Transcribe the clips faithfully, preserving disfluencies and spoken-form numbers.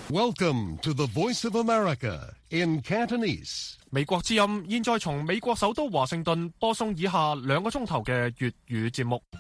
Welcome to the Voice of America in Cantonese. 美國之音現在從美國首都華盛頓播送以下兩個鐘頭嘅粵語節目。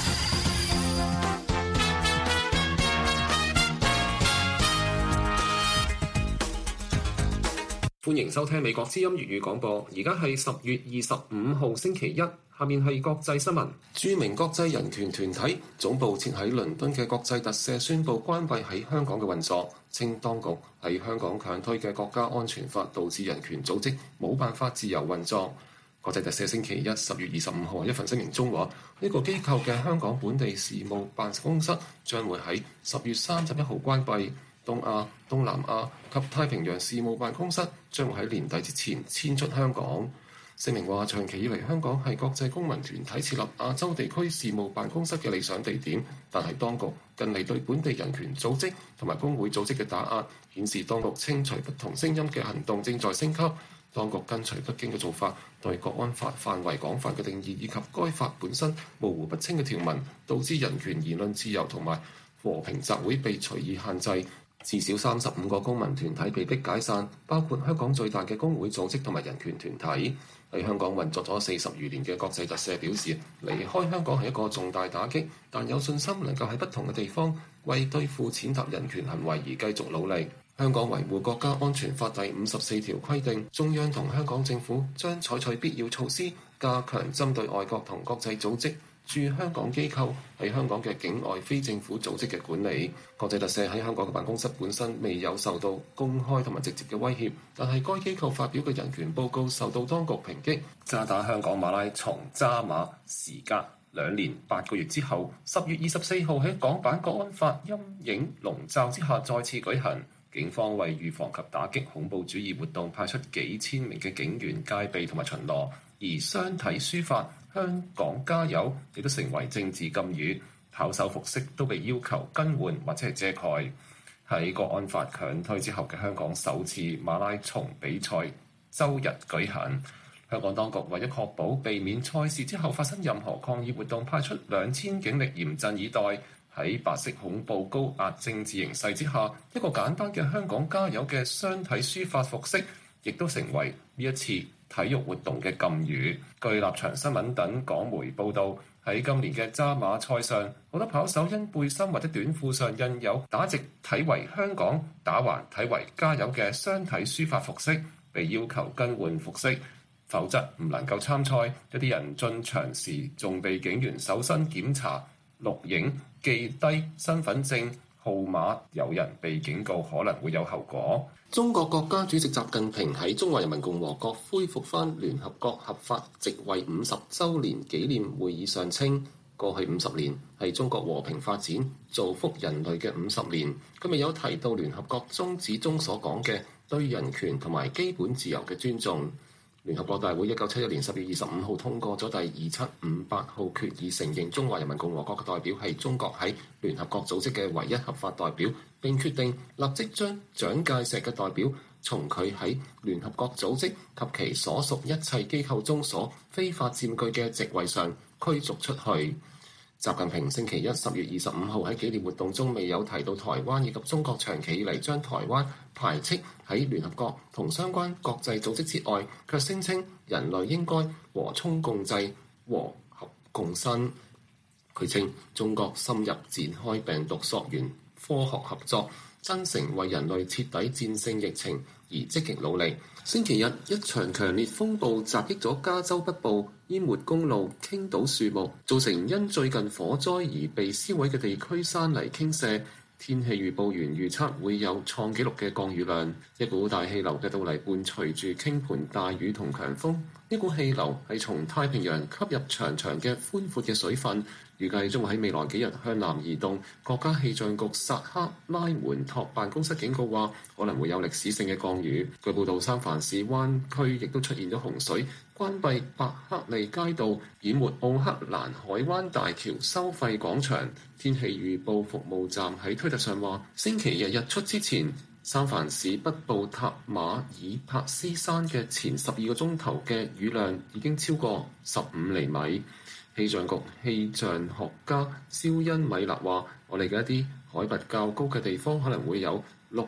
歡迎收聽美國之音粵語廣播，而家係十月二十五號星期一，下面係國際新聞。著名國際人權團體總部設喺倫敦嘅國際特赦宣布關閉喺香港嘅運作，稱當局喺香港強推嘅國家安全法導致人權組織冇辦法自由運作。國際特赦星期一十月二十五號一份聲明中話，呢個機構嘅香港本地事務辦公室將會喺十月三十一號關閉。東亞、東南亞及太平洋事務辦公室將會喺年底之前遷出香港。聲明話，長期以嚟香港係國際公民團體設立亞洲地區事務辦公室嘅理想地點，但係當局近嚟對本地人權組織同埋工會組織嘅打壓，顯示當局清除不同聲音嘅行動正在升級。當局跟隨北京嘅做法，對國安法範圍廣泛嘅定義以及該法本身模糊不清嘅條文，導致人權言論自由同埋和平集會被隨意限制。至少三十五個公民團體被迫解散，包括香港最大嘅工會組織同埋人權團體。喺香港運作咗四十餘年嘅國際特赦表示，離開香港係一個重大打擊，但有信心能夠喺不同嘅地方為對付踐踏人權行為而繼續努力。香港維護國家安全法第五十四條規定，中央同香港政府將採取必要措施，加強針對外國同國際組織駐香港機構喺香港嘅境外非政府組織嘅管理。國際特赦喺香港嘅辦公室本身未有受到公開同埋直接嘅威脅，但係該機構發表嘅人權報告受到當局抨擊。渣打香港馬拉松渣馬時隔兩年八個月之後，十月二十四號喺港版國安法陰影籠罩之下再次舉行。警方為預防及打擊恐怖主義活動，派出幾千名嘅警員戒備同埋巡邏，而雙體書法香港加油亦都成為政治禁語，跑手服飾都被要求更換或者係遮蓋。喺國安法強推之後嘅香港首次馬拉松比賽周日舉行，香港當局為咗確保避免賽事之後發生任何抗議活動，派出兩千警力嚴陣以待。喺白色恐怖高壓政治形勢之下，一個簡單嘅香港加油嘅雙體書法服飾亦都成為呢一次體育活動嘅禁語。據立場新聞等港媒報道，喺今年嘅渣馬賽上，好多跑手因背心或者短褲上印有打直體為香港、打橫體為加油嘅雙體書法服飾，被要求更換服飾，否則唔能夠參賽。一啲人進場時仲被警員搜身檢查、錄影、記低身份證號碼，有人被警告可能會有後果。中國國家主席習近平喺中華人民共和國恢復返聯合國合法席位五十週年紀念會議上稱，過去五十年係中國和平發展、造福人類嘅五十年。佢未有提到聯合國宗旨中所講嘅對人權同埋基本自由嘅尊重。聯合國大會一九七一年十月二十五號通過咗第二七五八號決議，承認中華人民共和國嘅代表係中國喺聯合國組織嘅唯一合法代表，並決定立即將蔣介石嘅代表從佢喺聯合國組織及其所屬一切機構中所非法佔據嘅席位上驅逐出去。習近平星期一十月二十五號喺紀念活動中未有提到台灣以及中國長期以嚟將台灣排斥喺聯合國同相關國際組織之外，卻聲稱人類應該和衷共濟、和合共生。佢稱中國深入展開病毒溯源科學合作，真誠為人類徹底戰勝疫情而積極努力。星期日，一場強烈風暴襲擊咗加州北部，淹沒公路、傾倒樹木，造成因最近火災而被燒毀嘅地區山泥傾瀉。天氣預報員預測會有創紀錄嘅降雨量。一股大氣流嘅到嚟伴隨住傾盆大雨同強風。呢股氣流係從太平洋吸入長長嘅寬闊嘅水分，預計將會喺未來幾日向南移動。國家氣象局薩克拉門托辦公室警告話，可能會有歷史性嘅降雨。據報道，三藩市灣區亦都出現咗洪水，關閉伯克利街道，淹沒奧克蘭海灣大橋收費廣場。天氣預報服務站喺推特上話，星期日日出之前，三藩市北部塔馬爾帕斯山嘅前十二個鐘頭嘅雨量已經超過十五厘米。氣象局氣象學家肖恩米勒話，我哋嘅一啲海拔較高嘅地方可能會有六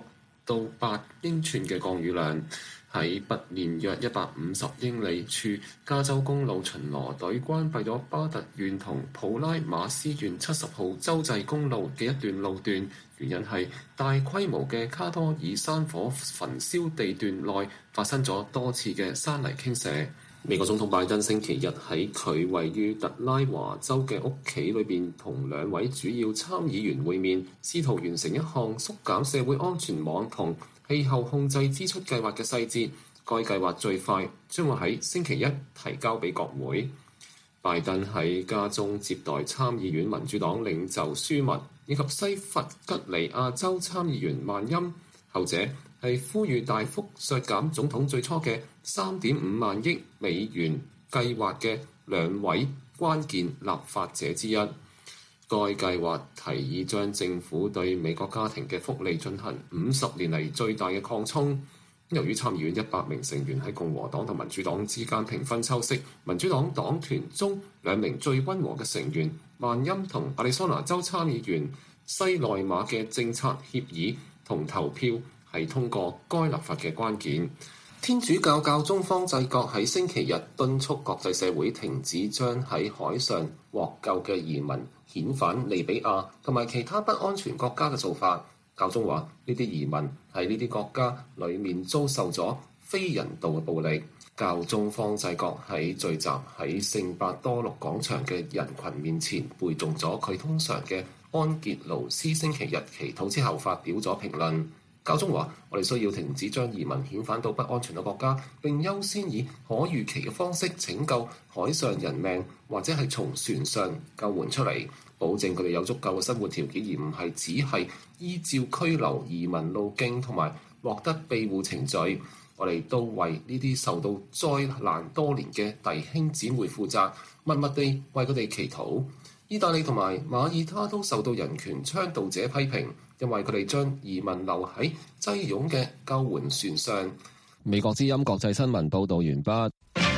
到八英寸嘅降雨量。喺北面約一百五十英里處，加州公路巡邏隊關閉咗巴特縣同普拉馬斯縣七十號州際公路嘅一段路段，原因係大規模嘅卡多爾山火焚燒地段內發生咗多次嘅山泥傾瀉。美國總統拜登星期日喺佢位於特拉華州嘅屋企裏邊同兩位主要參議員會面，試圖完成一項縮減社會安全網同氣候控制支出計劃嘅細節。該計劃最快將會喺星期一提交俾國會。拜登喺家中接待參議院民主黨領袖舒默以及西弗吉尼亞州參議員萬欽，後者係呼籲大幅削減總統最初嘅三點五萬億美元計劃嘅兩位關鍵立法者之一。該計劃提議將政府對美國家庭嘅福利進行五十年嚟最大嘅擴充。由於參議院一百名成員喺共和黨同民主黨之間平分秋色，民主黨黨團中兩名最溫和嘅成員萬欽同亞利桑那州參議員西內馬嘅政策協議同投票係通過該立法嘅關鍵。天主教教宗方濟各喺星期日敦促國際社會停止將喺海上獲救嘅移民遣返利比亞同埋其他不安全國家嘅做法。教宗話：呢啲移民喺呢啲國家裡面遭受咗非人道嘅暴力。教宗方濟各喺聚集喺聖伯多祿廣場嘅人群面前背誦咗佢通常嘅安傑勞斯星期日祈禱之後，發表咗評論。教宗話：我哋需要停止將移民遣返到不安全嘅國家，並優先以可預期嘅方式拯救海上人命，或者係從船上救援出嚟，保證佢哋有足夠嘅生活條件，而唔係只係依照拘留移民路徑同埋獲得庇護程序。我哋都為呢啲受到災難多年嘅弟兄姊妹負責，默默地為佢哋祈禱。意大利同埋馬耳他都受到人權倡導者批評，因為佢哋將移民留喺擠擁嘅救援船上。 美國之音國際新聞報導完畢。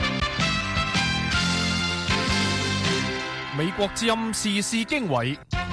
美國之音時事經緯，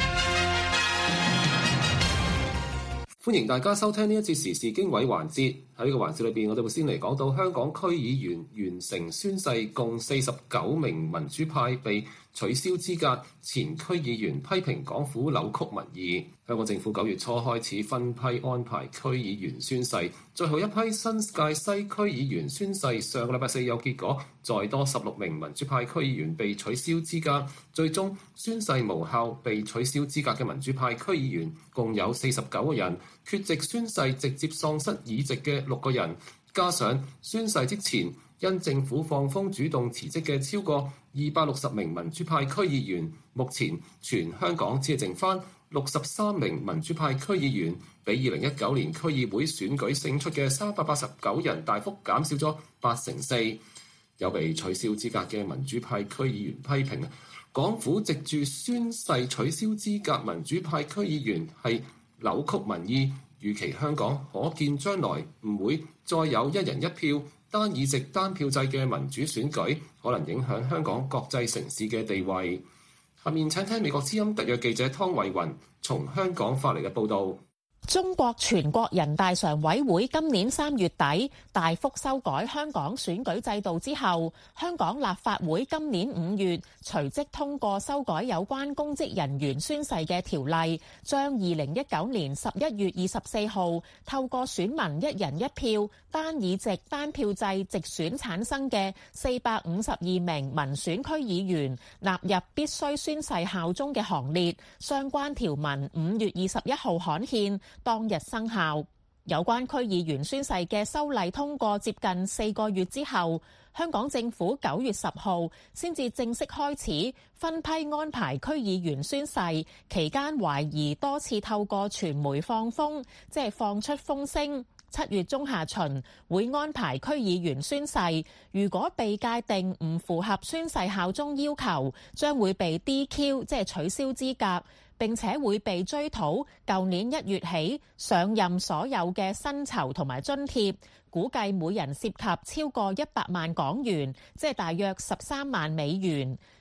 歡迎大家收聽呢一節時事經緯環節。喺呢個環節裏邊，我哋會先嚟講到香港區議員完成宣誓，共四十九名民主派被取消資格。前區議員批評港府扭曲民意。香港政府九月初開始分批安排區議員宣誓，最後一批新界西區議員宣誓上個禮拜四有結果，再多十六名民主派區議員被取消資格，最終宣誓無效被取消資格嘅民主派區議員共有四十九個人，缺席宣誓直接喪失議席嘅六個人，加上宣誓之前因政府放風主動辭職嘅超過二百六十名民主派區議員，目前全香港只係剩翻六十三名民主派區議員，比二零一九年區議會選舉勝出嘅三百八十九人大幅減少咗八成四。有被取消資格嘅民主派區議員批評，港府藉住宣誓取消資格民主派區議員係扭曲民意。預期香港可見將來唔會再有一人一票單議席單票制嘅民主選舉，可能影響香港國際城市嘅地位。下面請聽美國之音特約記者湯慧雲從香港發嚟嘅報導。 中國全國人大常委會今年三月底大幅修改香港選舉制度之後，香港立法會今年五月隨即通過修改有關公職人員宣誓嘅條例，將二零一九年十一月二十四號透過選民一人一票單議席單票制直選產生嘅四百五十二名民選區議員納入必須宣誓效忠嘅行列，相關條文五月二十一號刊憲，當日生效。有關區議員宣誓嘅修例通過接近四個月之後，香港政府九月十號先至正式開始分批安排區議員宣誓，期間懷疑多次透過傳媒放風，即係放出風聲。七月中下旬會安排區議員宣誓，如果被界定唔符合宣誓效忠要求，將會被 D Q， 即係取消資格，並且會被追討舊年一月起上任所有嘅薪酬同埋津貼，估計每人涉及超過一百萬港元，即係大約十三萬美元。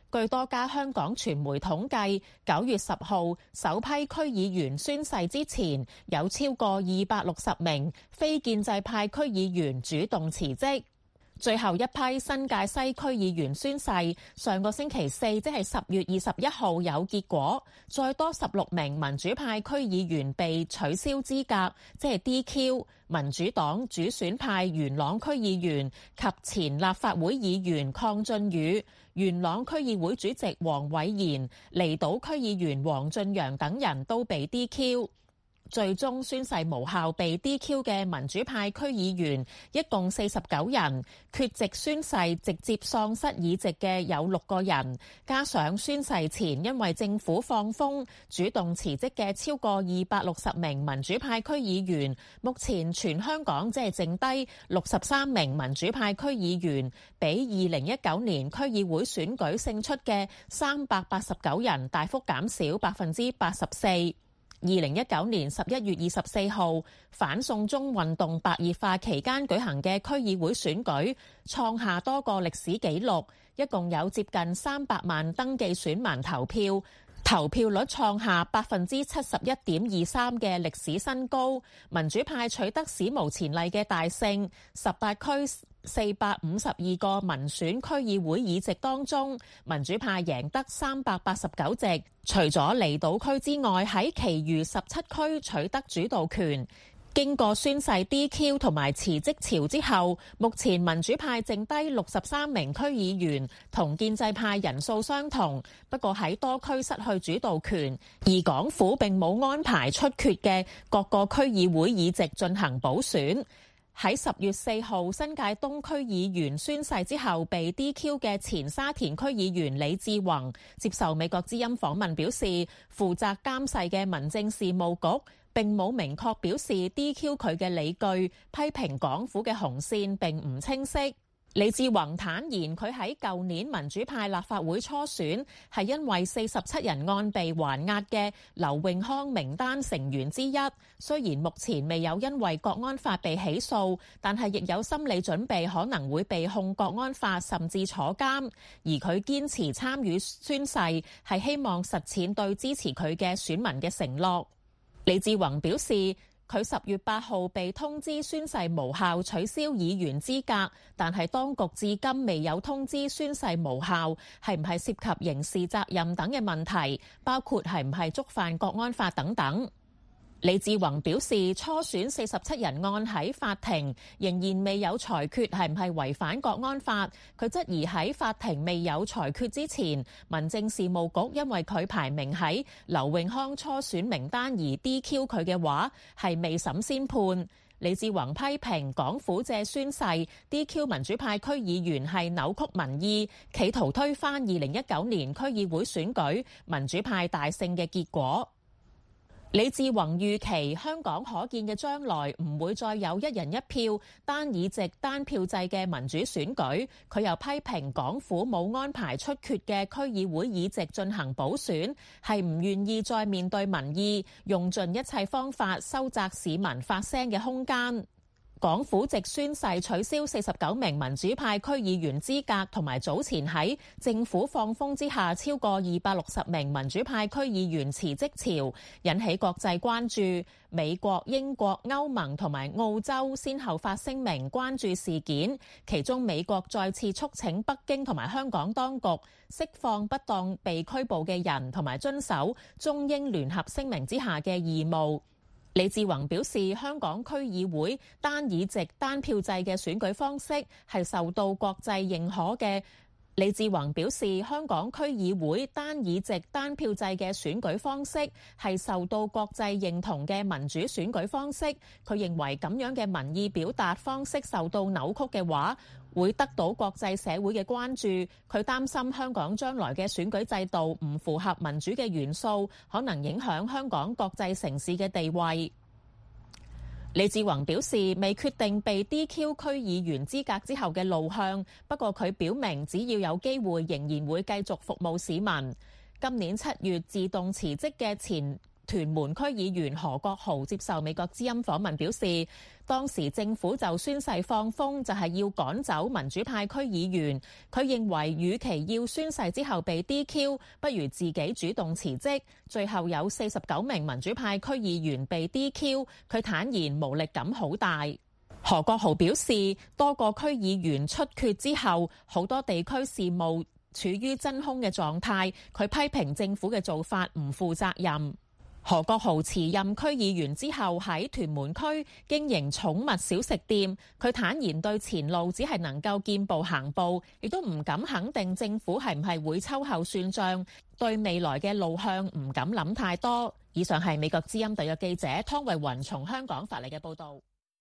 據多家香港傳媒統計，九月十號首批區議員宣誓之前，有超過二百六十名非建制派區議員主動辭職。最後一批新界西區議員宣誓，上個星期四即係十月二十一號有結果，再多十六名民主派區議員被取消資格，即係 D Q。民主黨主選派元朗區議員及前立法會議員鄺俊宇、元朗區議會主席黃偉賢、離島區議員黃俊陽等人都被 D Q。最終宣誓無效被 D Q 嘅民主派區議員一共四十九人，缺席宣誓直接喪失議席嘅有六個人，加上宣誓前因為政府放風主動辭職嘅超過二百六十名民主派區議員，目前全香港只係剩低六十三名民主派區議員，比二零一九年區議會選舉勝出嘅三百八十九人大幅減少百分之八十四。二零一九年十一月二十四號反送中運動白熱化期間舉行嘅區議會選舉，創下多個歷史紀錄，一共有接近三百萬登記選民投票，投票率創下百分之七十一點二三嘅歷史新高。民主派取得史無前例嘅大勝，十八區四百五十二個民選區議會議席當中，民主派贏得三百八十九席，除咗離島區之外，喺其餘十七區取得主導權。經過宣誓 D Q 同埋辭職潮之後，目前民主派剩低六十三名區議員，同建制派人數相同，不過喺多區失去主導權，而港府並冇安排出缺嘅各個區議會議席進行補選。喺十月四號新界東區議員宣誓之後被 D Q 嘅前沙田區議員李志宏接受美國之音訪問表示，負責監誓嘅民政事務局並冇明確表示 D Q 佢嘅理據，批評港府嘅紅線並唔清晰。李志宏坦言，佢喺舊年民主派立法會初選係因為四十七人案被還押嘅劉永康名單成員之一。雖然目前未有因為國安法被起訴，但係亦有心理準備可能會被控國安法甚至坐監。而佢堅持參與宣誓係希望實踐對支持佢嘅選民嘅承諾。李志宏表示，佢十月八號被通知宣誓無效，取消議員資格，但係當局至今未有通知宣誓無效係唔係涉及刑事責任等嘅問題，包括係唔係觸犯國安法等等。李志宏表示，初選四十七人案喺法庭仍然未有裁決係唔係違反國安法。佢質疑喺法庭未有裁決之前，民政事務局因為佢排名喺劉永康初選名單而 D Q 佢嘅話，係未審先判。李志宏批評港府借宣誓 D Q 民主派區議員係扭曲民意，企圖推翻二零一九年區議會選舉民主派大勝嘅結果。李志宏預期香港可見嘅將來唔會再有一人一票單議席單票制嘅民主選舉。佢又批評港府冇安排出缺嘅區議會議席進行補選，係唔願意再面對民意，用盡一切方法收窄市民發聲嘅空間。港府藉宣誓取消四十九名民主派區議員資格，同埋早前喺政府放風之下超過二百六十名民主派區議員辭職潮，引起國際關注。美國、英國、歐盟同埋澳洲先後發聲明關注事件，其中美國再次促請北京同埋香港當局釋放不當被拘捕嘅人，同埋遵守中英聯合聲明之下嘅義務。李志宏表示，香港區議會單議席單票制嘅選舉方式係受到國際認可嘅。李志宏表示，香港區議會單議席單票制嘅選舉方式係受到國際認同嘅民主選舉方式。佢認為咁樣嘅民意表達方式受到扭曲嘅話，會得到國際社會嘅關注。佢擔心香港將來嘅選舉制度唔符合民主嘅元素，可能影響香港國際城市嘅地位。李志宏表示，未決定被 D Q 區議員資格之後嘅路向，不過佢表明只要有機會，仍然會繼續服務市民。今年七月自動辭職嘅前屯門區議員何國豪接受美國之音訪問表示，當時政府就宣誓放風，就係要趕走民主派區議員。佢認為，與其要宣誓之後被 D Q， 不如自己主動辭職。最後有四十九名民主派區議員被 D Q， 佢坦言無力感好大。何國豪表示，多個區議員出缺之後，好多地區事務處於真空嘅狀態。佢批評政府嘅做法唔負責任。何國豪辭任區議員之後，喺屯門區經營寵物小食店。佢坦言對前路只係能夠見步行步，亦都唔敢肯定政府係唔係會秋後算賬，對未來嘅路向唔敢諗太多。以上係美國之音特約記者湯慧雲從香港發嚟嘅報導。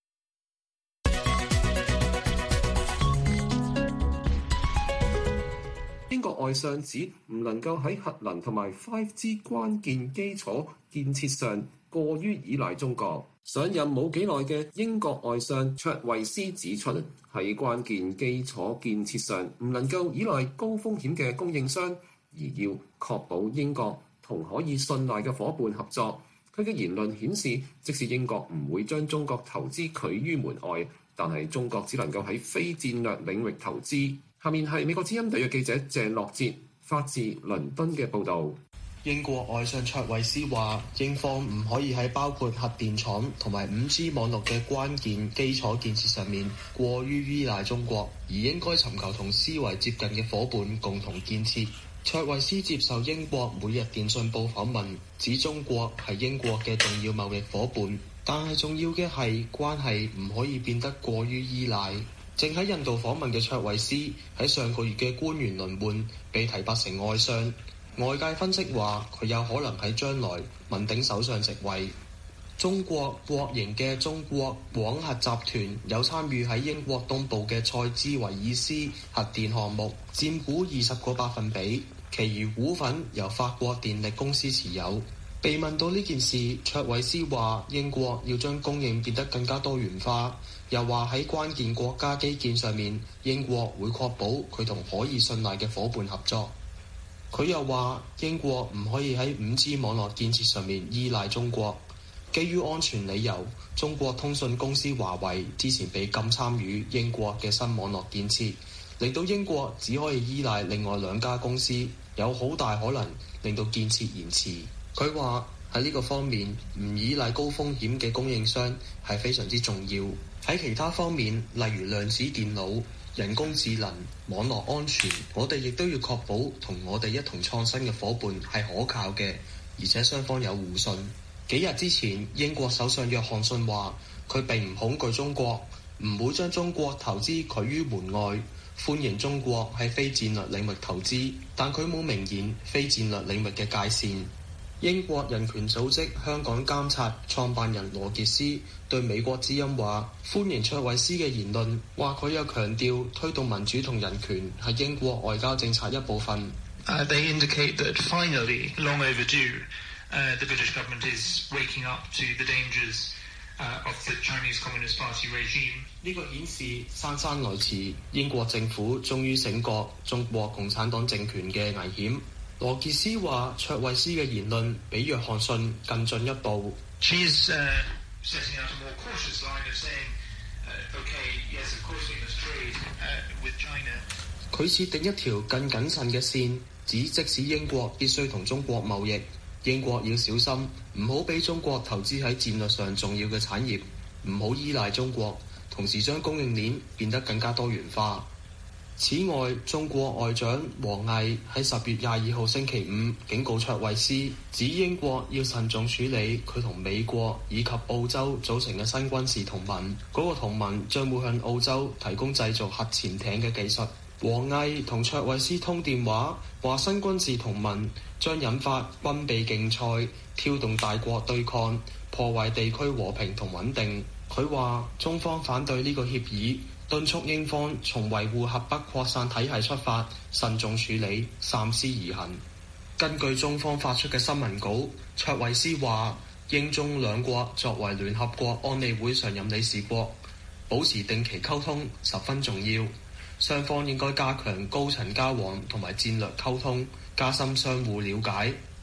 英國外相指唔能夠喺核能同埋 五 G 關鍵基礎建設上過於依賴中國。上任冇幾耐嘅英國外相卓慧思指出，喺關鍵基礎建設上唔能夠依賴高風險嘅供應商，而要確保英國同可以信賴嘅夥伴合作。佢嘅言論顯示，即使英國唔會將中國投資拒於門外，但係中國只能夠喺非戰略領域投資。下面係美國之音特約記者鄭樂哲發自倫敦嘅報導。 英國外相卓慧思話，英方唔可以喺包括核電廠同埋 五 G 網絡嘅關鍵基礎建設上面過於依賴中國，而應該尋求同思維接近嘅夥伴共同建設。卓慧思接受英國每日電訊報訪問，指中國係英國嘅重要貿易夥伴，但係重要嘅係關係唔可以變得過於依賴。正喺印度訪問嘅卓慧思喺上個月嘅官員輪換被提拔成外相，外界分析話佢有可能喺將來問鼎首相席位。中國國營嘅中國廣核集團有參與喺英國東部嘅塞茲維爾斯核電項目，佔股二十個百分比，其餘股份由法國電力公司持有。被問到呢件事，卓慧思話英國要將供應變得更加多元化，又話喺關鍵國家基建上面，英國會確保佢同可以信賴嘅夥伴合作。佢又話英國唔可以喺 五 G 網絡建設上面依賴中國，基於安全理由，中國通訊公司華為之前被禁參與英國嘅新網絡建設，令到英國只可以依賴另外兩家公司，有好大可能令到建設延遲。佢話喺呢個方面，唔依賴高風險嘅供應商係非常之重要。喺其他方面，例如量子電腦、人工智能、網絡安全，我哋亦都要確保同我哋一同創新嘅夥伴係可靠嘅，而且雙方有互信。幾日之前，英國首相約翰遜話佢並唔恐懼中國，唔會將中國投資拒於門外，歡迎中國喺非戰略領域投資，但佢冇明言非戰略領域嘅界線。英國人權組織香港監察創辦人羅傑斯對美國之音話歡迎卓慧思嘅言論，話佢有強調推動民主同人權係英國外交政策一部分。 Uh, they indicate that finally, long overdue, uh, the British government is waking up to the dangers uh, of the Chinese Communist Party regime. 呢個顯示姍姍來遲，英國政府終於醒覺中國共產黨政權嘅危險。羅傑斯話卓慧思嘅言論比約翰遜更進一步。 She's, uh, setting out a more cautious line of saying, uh, okay, yes, of course we must trade, uh, with China. 佢設定一條更謹慎嘅線，指即使英國必須同中國貿易，英國要小心，唔好俾中國投資喺戰略上重要嘅產業，唔好依賴中國，同時將供應鏈變得更加多元化。此外，中國外長王毅喺十月廿二號星期五警告卓慧思，指英國要慎重處理佢同美國以及澳洲組成嘅新軍事同盟，嗰、那個同盟將會向澳洲提供製造核潛艇嘅技術。王毅同卓慧思通電話，話新軍事同盟將引發軍備競賽，挑動大國對抗，破壞地區和平同穩定。佢話中方反對呢個協議，敦促英方從維護核不擴散體系出發，慎重處理，三思而行。根據中方發出嘅新聞稿，卓慧思話英中兩國作為聯合國安理會常任理事國，保持定期溝通十分重要，雙方應該加強高層交往同埋戰略溝通，加深相互了解，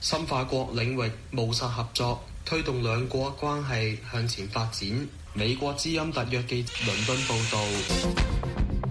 深化各領域務實合作，推動兩國關係向前發展。美國之音特約記者倫敦報導。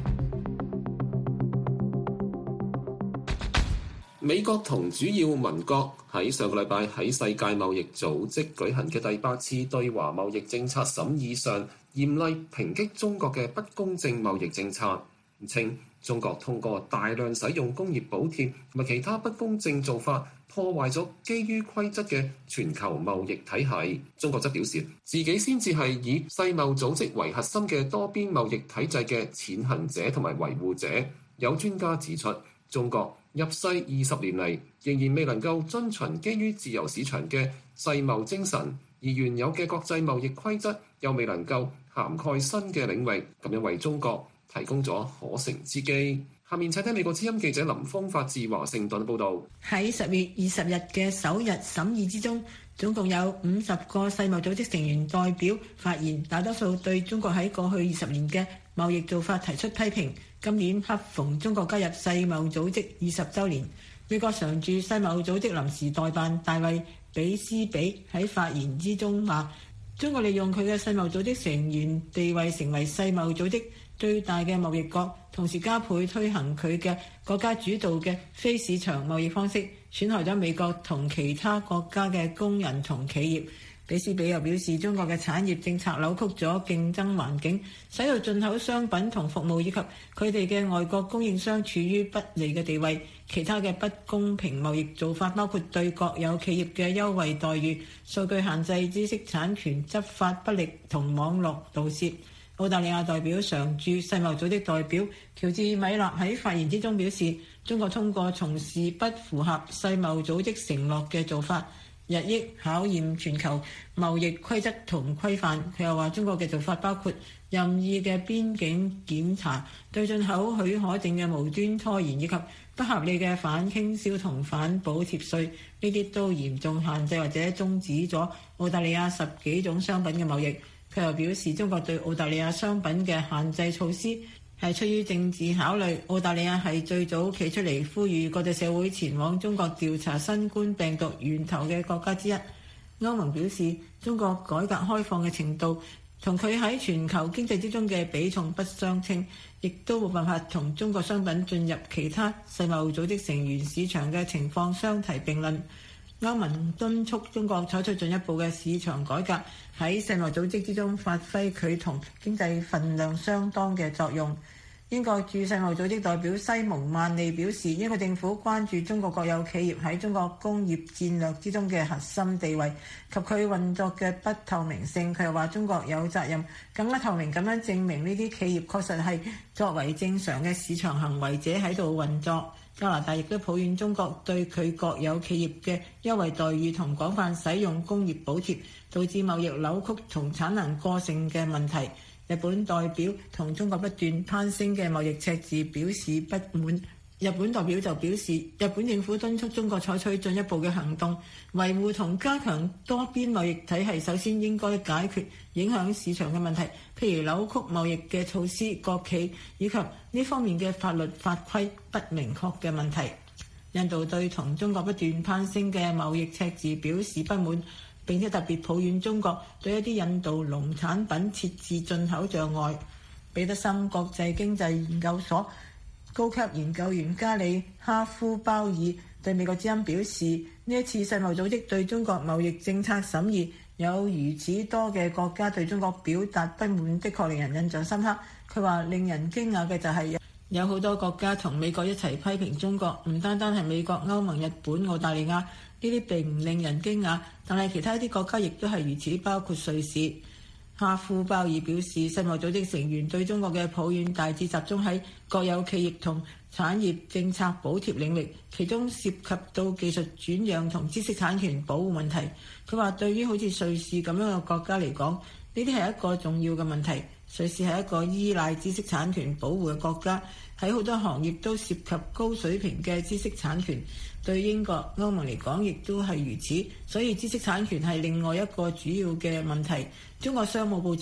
美國同主要盟國喺上個禮拜喺世界貿易組織舉行嘅第八次對華貿易政策審議上，嚴厲抨擊中國嘅不公正貿易政策，稱中國通過大量使用工業補貼同埋其他不公正做法，破壞咗基於規則嘅全球貿易體系。中國則表示自己先至係以世貿組織為核心嘅多邊貿易體制嘅踐行者同埋維護者。有專家指出，中國入世二十年嚟，仍然未能夠遵循基於自由市場嘅世貿精神，而原有嘅國際貿易規則又未能夠涵蓋新嘅領域，咁樣為中國提供咗可乘之機。下面請聽美國之音記者林峰發自華盛頓報導。 喺十月二十日嘅首日審議之中，總共有五十個世貿組織成員代表發言，大多數對中國喺過去二十年嘅貿易做法提出批評。今年恰逢中國加入世貿組織二十週年，美國常駐世貿組織臨時代辦大衛比斯比喺發言之中話，中國利用佢嘅世貿組織成員地位成為世貿組織最大嘅貿易國，同時加倍推行佢嘅國家主導嘅非市場貿易方式，損害咗美國同其他國家嘅工人同企業。比斯比又表示，中國嘅產業政策扭曲咗競爭環境，使到進口商品同服務以及佢哋嘅外國供應商處於不利嘅地位。其他嘅不公平貿易做法包括對國有企業嘅優惠待遇、數據限制、知識產權執法不力同網絡盜竊。澳大利亞代表常駐世貿組織代表喬治米納喺發言之中表示，中國通過從事不符合世貿組織承諾嘅做法，日益考驗全球貿易規則同規範。佢又話，中國嘅做法包括任意嘅邊境檢查、對進口許可證嘅無端拖延以及不合理嘅反傾銷同反補貼稅，呢啲都嚴重限制或者終止咗澳大利亞十幾種商品嘅貿易。佢又表示，中國對澳大利亞商品嘅限制措施係出於政治考慮。澳大利亞係最早企出嚟呼籲國際社會前往中國調查新冠病毒源頭嘅國家之一。歐盟表示，中國改革開放嘅程度同佢喺全球經濟之中嘅比重不相稱，亦都冇辦法同中國商品進入其他世貿組織成員市場嘅情況相提並論。歐盟敦促中國採取進一步嘅市場改革，喺世貿組織之中發揮佢同經濟份量相當嘅作用。英國駐世貿組織代表西蒙曼利表示，英國政府關注中國國有企業喺中國工業戰略之中嘅核心地位及佢運作嘅不透明性。佢又話，中國有責任更加透明咁樣證明呢啲企業確實係作為正常嘅市場行為者喺度運作。加拿大亦都抱怨中國對佢國有企業嘅優惠待遇同廣泛使用工業補貼，導致貿易扭曲同產能過剩嘅問題。日本代表同中國不斷攀升嘅貿易赤字表示不滿。日本代表就表示，日本政府敦促中國採取進一步嘅行動，維護同加強多邊貿易體系。首先應該解決影響市場嘅問題，譬如扭曲貿易嘅措施、國企以及呢方面嘅法律法規不明確嘅問題。印度對同中國不斷攀升嘅貿易赤字表示不滿，並且特別抱怨中國對一啲印度農產品設置進口障礙。彼得森國際經濟研究所高級研究員加里哈夫鮑爾對美國之音表示，呢一次世貿組織對中國貿易政策審議有如此多嘅國家對中國表達不滿，的確令人印象深刻。佢話令人驚訝嘅就係有好多國家同美國一齊批評中國，唔單單係美國、歐盟、日本、澳大利亞，呢啲並唔令人驚訝，但係其他一啲國家亦都係如此，包括瑞士。哈夫鮑爾表示，世貿組織成員對中國嘅抱怨大致集中喺國有企業同產業政策補貼領域，其中涉及到技術轉讓同知識產權保護問題。佢話對於好似瑞士咁樣嘅國家嚟講，呢啲係一個重要嘅問題。瑞士係一個依賴知識產權保護嘅國家，喺好多行業都涉及高水平嘅知識產權。對英國、歐盟嚟講亦都係如此，所以知識產權係另外一個主要嘅問題。中國商務部長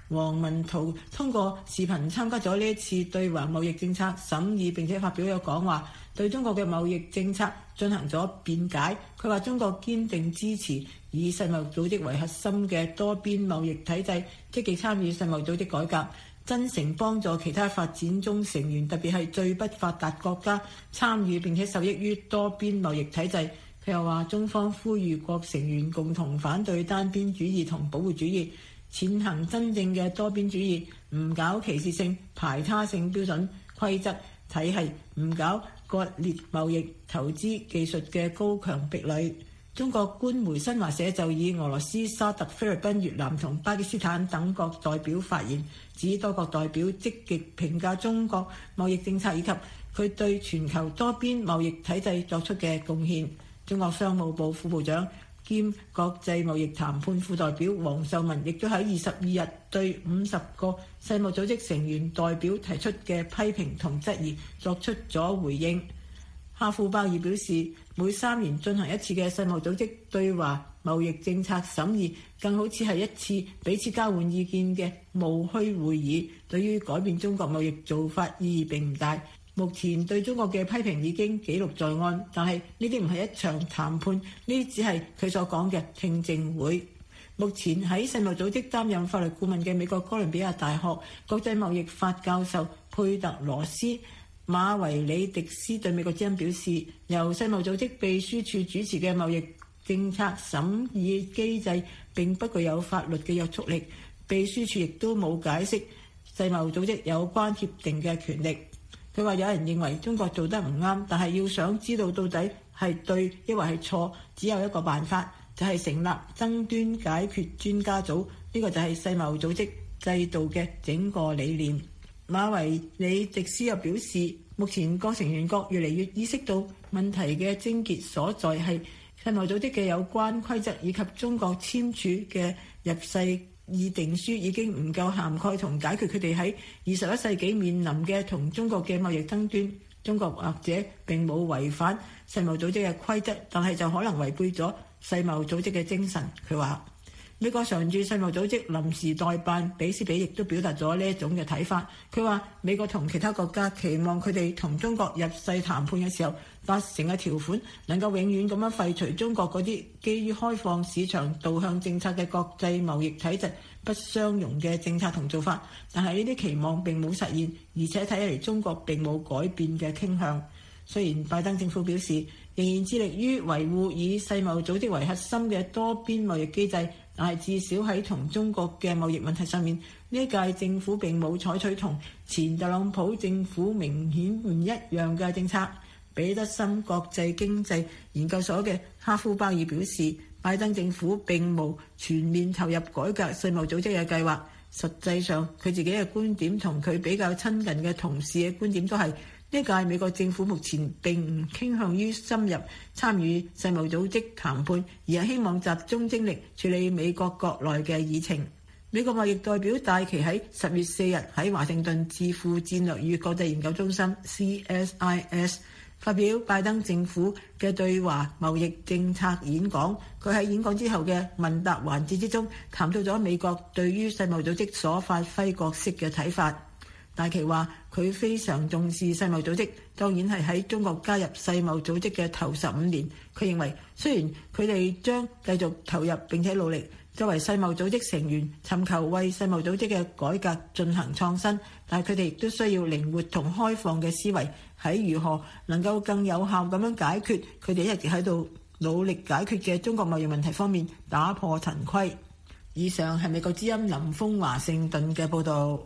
王文濤通過視頻參加咗呢一次對華貿易政策審議，並且發表咗講話，對中國嘅貿易政策進行咗辯解。佢話中國堅定支持以世貿組織為核心嘅多邊貿易體制，積極參與世貿組織改革，真誠幫助其他發展中成員，特別係最不發達國家參與並且受益於多邊貿易體制。佢又話中方呼籲各成員共同反對單邊主義同保護主義，踐行真正嘅多邊主義，唔搞歧視性、排他性標準、規則體系，唔搞割裂貿易、投資技術嘅高強壁壘。中國官媒新華社就以俄羅斯、沙特、菲律賓、越南同巴基斯坦等國代表發言，指多國代表積極評價中國貿易政策以及佢對全球多邊貿易體制作出嘅貢獻。中國商務部副部長兼國際貿易談判副代表王受文亦都喺二十二日對五十個世貿組織成員代表提出嘅批評同質疑作出咗回應。哈夫鮑爾表示，每三年進行一次嘅世貿組織對華貿易政策審議，更好似係一次彼此交換意見嘅務虛會議，對於改變中國貿易做法意義並唔大。目前對中國嘅批評已經記錄在案，但係呢啲唔係一場談判，呢啲只係佢所講嘅聽證會。目前喺世貿組織擔任法律顧問嘅美國哥倫比亞大學國際貿易法教授佩特羅斯馬維里迪斯對美國之音表示，由世貿組織秘書處主持嘅貿易政策審議機制並不具有法律嘅約束力，秘書處亦都冇解釋世貿組織有關協定嘅權力。佢話有人認為中國做得唔啱，但係要想知道到底係對抑或係錯，只有一個辦法，就係成立爭端解決專家組。呢個就係世貿組織制度嘅整個理念。馬維里迪斯又表示，目前各成員國越嚟越意識到問題嘅症結所在係世貿組織嘅有關規則以及中國簽署嘅入世議定書已經唔夠涵蓋同解決佢哋喺二十一世紀面臨嘅同中國嘅貿易爭端。中國或者並冇違反世貿組織嘅規則，但係就可能違背咗世貿組織嘅精神。佢話美國常駐世貿組織臨時代辦比斯比亦都表達咗呢一種嘅睇法。佢話美國同其他國家期望佢哋同中國入世談判嘅時候達成嘅條款能夠永遠咁樣廢除中國嗰啲基於開放市場導向政策嘅國際貿易體制不相容嘅政策同做法，但係呢啲期望並冇實現，而且睇嚟中國並冇改變嘅傾向。雖然拜登政府表示仍然致力於維護以世貿組織為核心嘅多邊貿易機制，但係至少喺同中國嘅貿易問題上面，呢一屆政府並冇採取同前特朗普政府明顯唔一樣嘅政策。彼得森國際經濟研究所嘅哈夫鮑爾表示，拜登政府並無全面投入改革世貿組織嘅計劃。實際上，佢自己嘅觀點同佢比較親近嘅同事嘅觀點都係，呢一屆美國政府目前並唔傾向於深入參與世貿組織談判，而係希望集中精力處理美國國內嘅議程。美國貿易代表戴琪喺十月四日喺華盛頓智庫戰略與國際研究中心 C S I S 發表拜登政府嘅對華貿易政策演講。佢喺演講之後嘅問答環節之中，談到咗美國對於世貿組織所發揮角色嘅睇法。戴琪話佢非常重視世貿組織，當然係喺中國加入世貿組織嘅頭十五年。佢認為雖然佢哋將繼續投入並且努力作為世貿組織成員，尋求為世貿組織嘅改革進行創新，但係佢哋亦都需要靈活同開放嘅思維，喺如何能夠更有效咁樣解決佢哋一直喺度努力解決嘅中國貿易問題方面打破陳規。以上係美國之音林峰華盛頓嘅報導。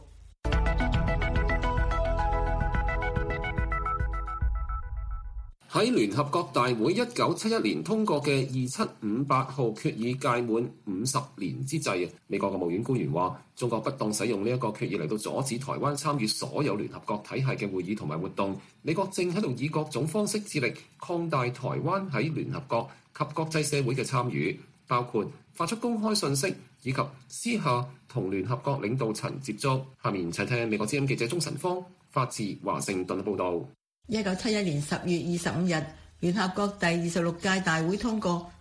喺聯合國大會一九七一年通過嘅二七五八號決議屆滿五十年之際，美國國務院官員話，中國不當使用呢一個決議嚟到阻止台灣參與所有聯合國體系嘅會議同埋活動。美國正喺度以各種方式致力擴大台灣喺聯合國及國際社會嘅參與，包括發出公開信息以及私下同聯合國領導層接觸。下面請聽美國之音記者鍾晨芳發自華盛頓嘅報導。 一九七一年十月二十五日，聯合國第二十六屆大會通過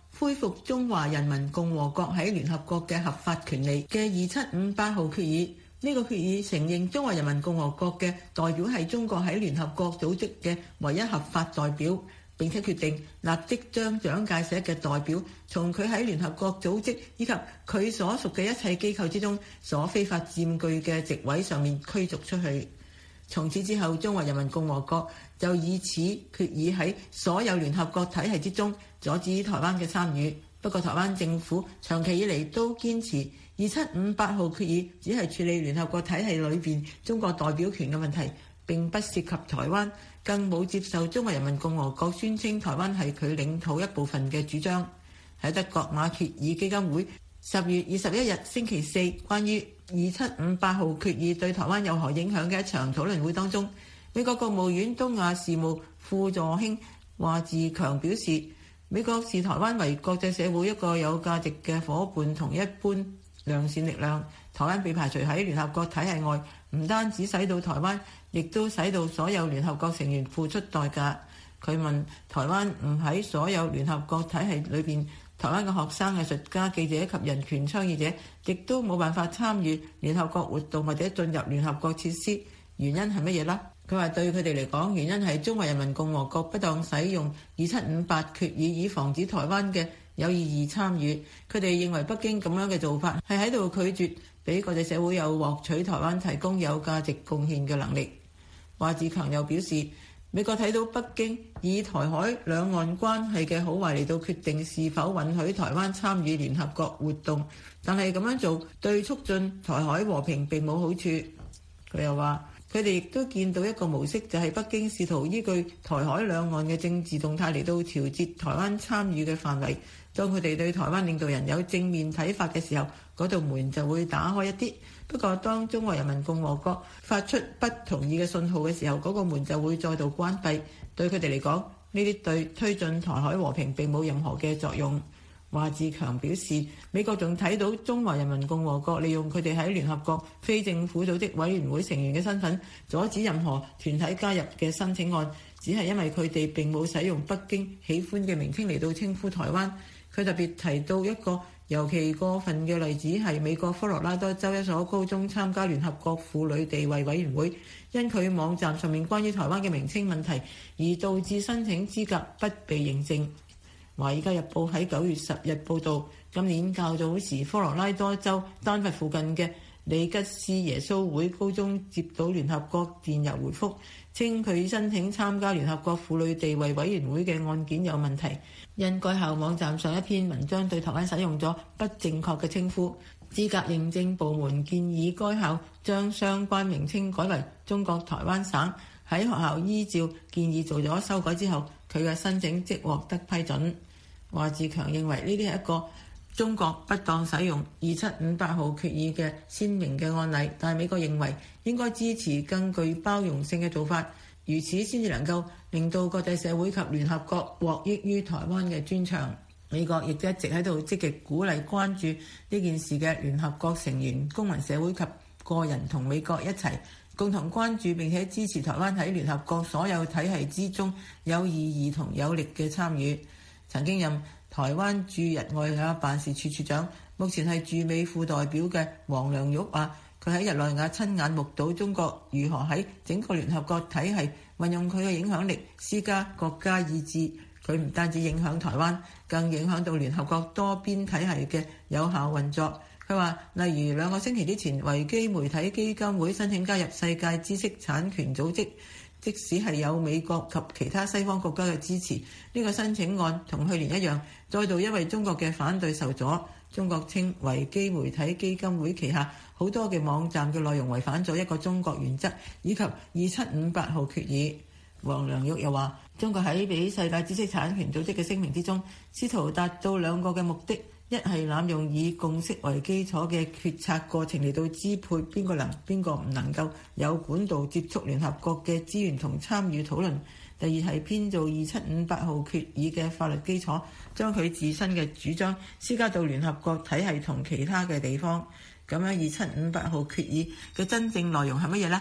恢復中華人民共和國喺聯合國嘅合法權利嘅二七五八號決議。呢個決議承認中華人民共和國嘅代表係中國喺聯合國組織嘅唯一合法代表，並且決定立即將蔣介石嘅代表從佢喺聯合國組織以及佢所屬嘅一切機構之中所非法佔據嘅席位上面驅逐出去。從此之後，中華人民共和國就以此決議喺所有聯合國體系之中阻止台灣嘅參與。不過台灣政府長期以嚟都堅持二七五八號決議只係處理聯合國體系裏邊中國代表權嘅問題，並不涉及台灣，更冇接受中華人民共和國宣稱台灣係佢領土一部分嘅主張。喺德國馬歇爾基金會十月二十一日星期四關於二七五八號決議對台灣有何影響嘅一場討論會當中，美國國務院東亞事務副助卿華志強表示，美國視台灣為國際社會一個有價值嘅夥伴同一般良善力量。台灣被排除喺聯合國體系外，唔單止使到台灣，亦都使到所有聯合國成員付出代價。佢問台灣唔喺所有聯合國體系裏邊，台灣嘅學生、藝術家、記者及人權倡議者，亦都冇辦法參與聯合國活動或者進入聯合國設施，原因係乜嘢呢？佢話對佢哋嚟講，原因係中華人民共和國不當使用二七五八決議以防止台灣嘅有意義參與。佢哋認為北京咁樣嘅做法係喺度拒絕俾國際社會有獲取台灣提供有價值貢獻嘅能力。華志強又表示，美國睇到北京以台海兩岸關係嘅好壞嚟到決定是否允許台灣參與聯合國活動，但係咁樣做對促進台海和平並冇好處。佢又話，佢哋亦都見到一個模式，就係北京試圖依據台海兩岸嘅政治動態嚟到調節台灣參與嘅範圍。當佢哋對台灣領導人有正面睇法嘅時候，嗰道門就會打開一啲。不過當中華人民共和國發出不同意嘅信號嘅時候，嗰個門就會再度關閉。對佢哋嚟講，呢啲對推進台海和平並冇任何嘅作用。華志強表示，美國仲睇到中華人民共和國利用佢哋喺聯合國非政府組織委員會成員嘅身份，阻止任何團體加入嘅申請案，只係因為佢哋並冇使用北京喜歡嘅名稱嚟到稱呼台灣。佢特別提到一個尤其過分嘅例子，係美國科羅拉多州一所高中參加聯合國婦女地位委員會，因佢網站上面關於台灣嘅名稱問題而導致申請資格不被認證。華爾街日報喺九月十日報導，今年較早時科羅拉多州丹佛附近嘅里吉斯耶穌會高中接到聯合國電郵回覆，稱佢申請參加聯合國婦女地位委員會嘅案件有問題，因該校網站上一篇文章對台灣使用咗不正確嘅稱呼。資格認證部門建議該校將相關名稱改為中國台灣省。喺學校依照建議做咗修改之後，佢嘅申請即獲得批准。華志強認為呢啲係一個中國不當使用二七五八號決議嘅鮮明嘅案例，但係美國認為應該支持更具包容性嘅做法，如此先至能夠令到國際社會及聯合國獲益於台灣嘅專長。美國亦都一直喺度積極鼓勵關注呢件事嘅聯合國成員、公民社會及個人同美國一齊共同關注並且支持台灣喺聯合國所有體系之中有意義同有力嘅參與。曾經任台灣駐日內瓦辦事處處長，目前係駐美副代表嘅黃良玉話，佢喺日內瓦親眼目睹中國如何喺整個聯合國體系運用佢嘅影響力施加國家意志。佢唔單止影響台灣，更影響到聯合國多邊體系嘅有效運作。佢話，例如兩個星期之前，維基媒體基金會申請加入世界知識產權組織，即使係有美國及其他西方國家嘅支持，呢個申請案同去年一樣，再度因為中國嘅反對受阻。中國稱維基媒體基金會旗下好多嘅網站嘅內容違反咗一個中國原則以及二七五八號決議。黃良玉又話，中國喺俾世界知識產權組織嘅聲明之中，試圖達到兩個嘅目的。一係濫用以共識為基礎嘅決策過程嚟到支配邊個能邊個唔能夠有管道接觸聯合國嘅資源同參與討論。第二係編造二七五八號決議嘅法律基礎，將佢自身嘅主張施加到聯合國體系同其他嘅地方。咁樣二七五八號決議嘅真正內容係乜嘢呢？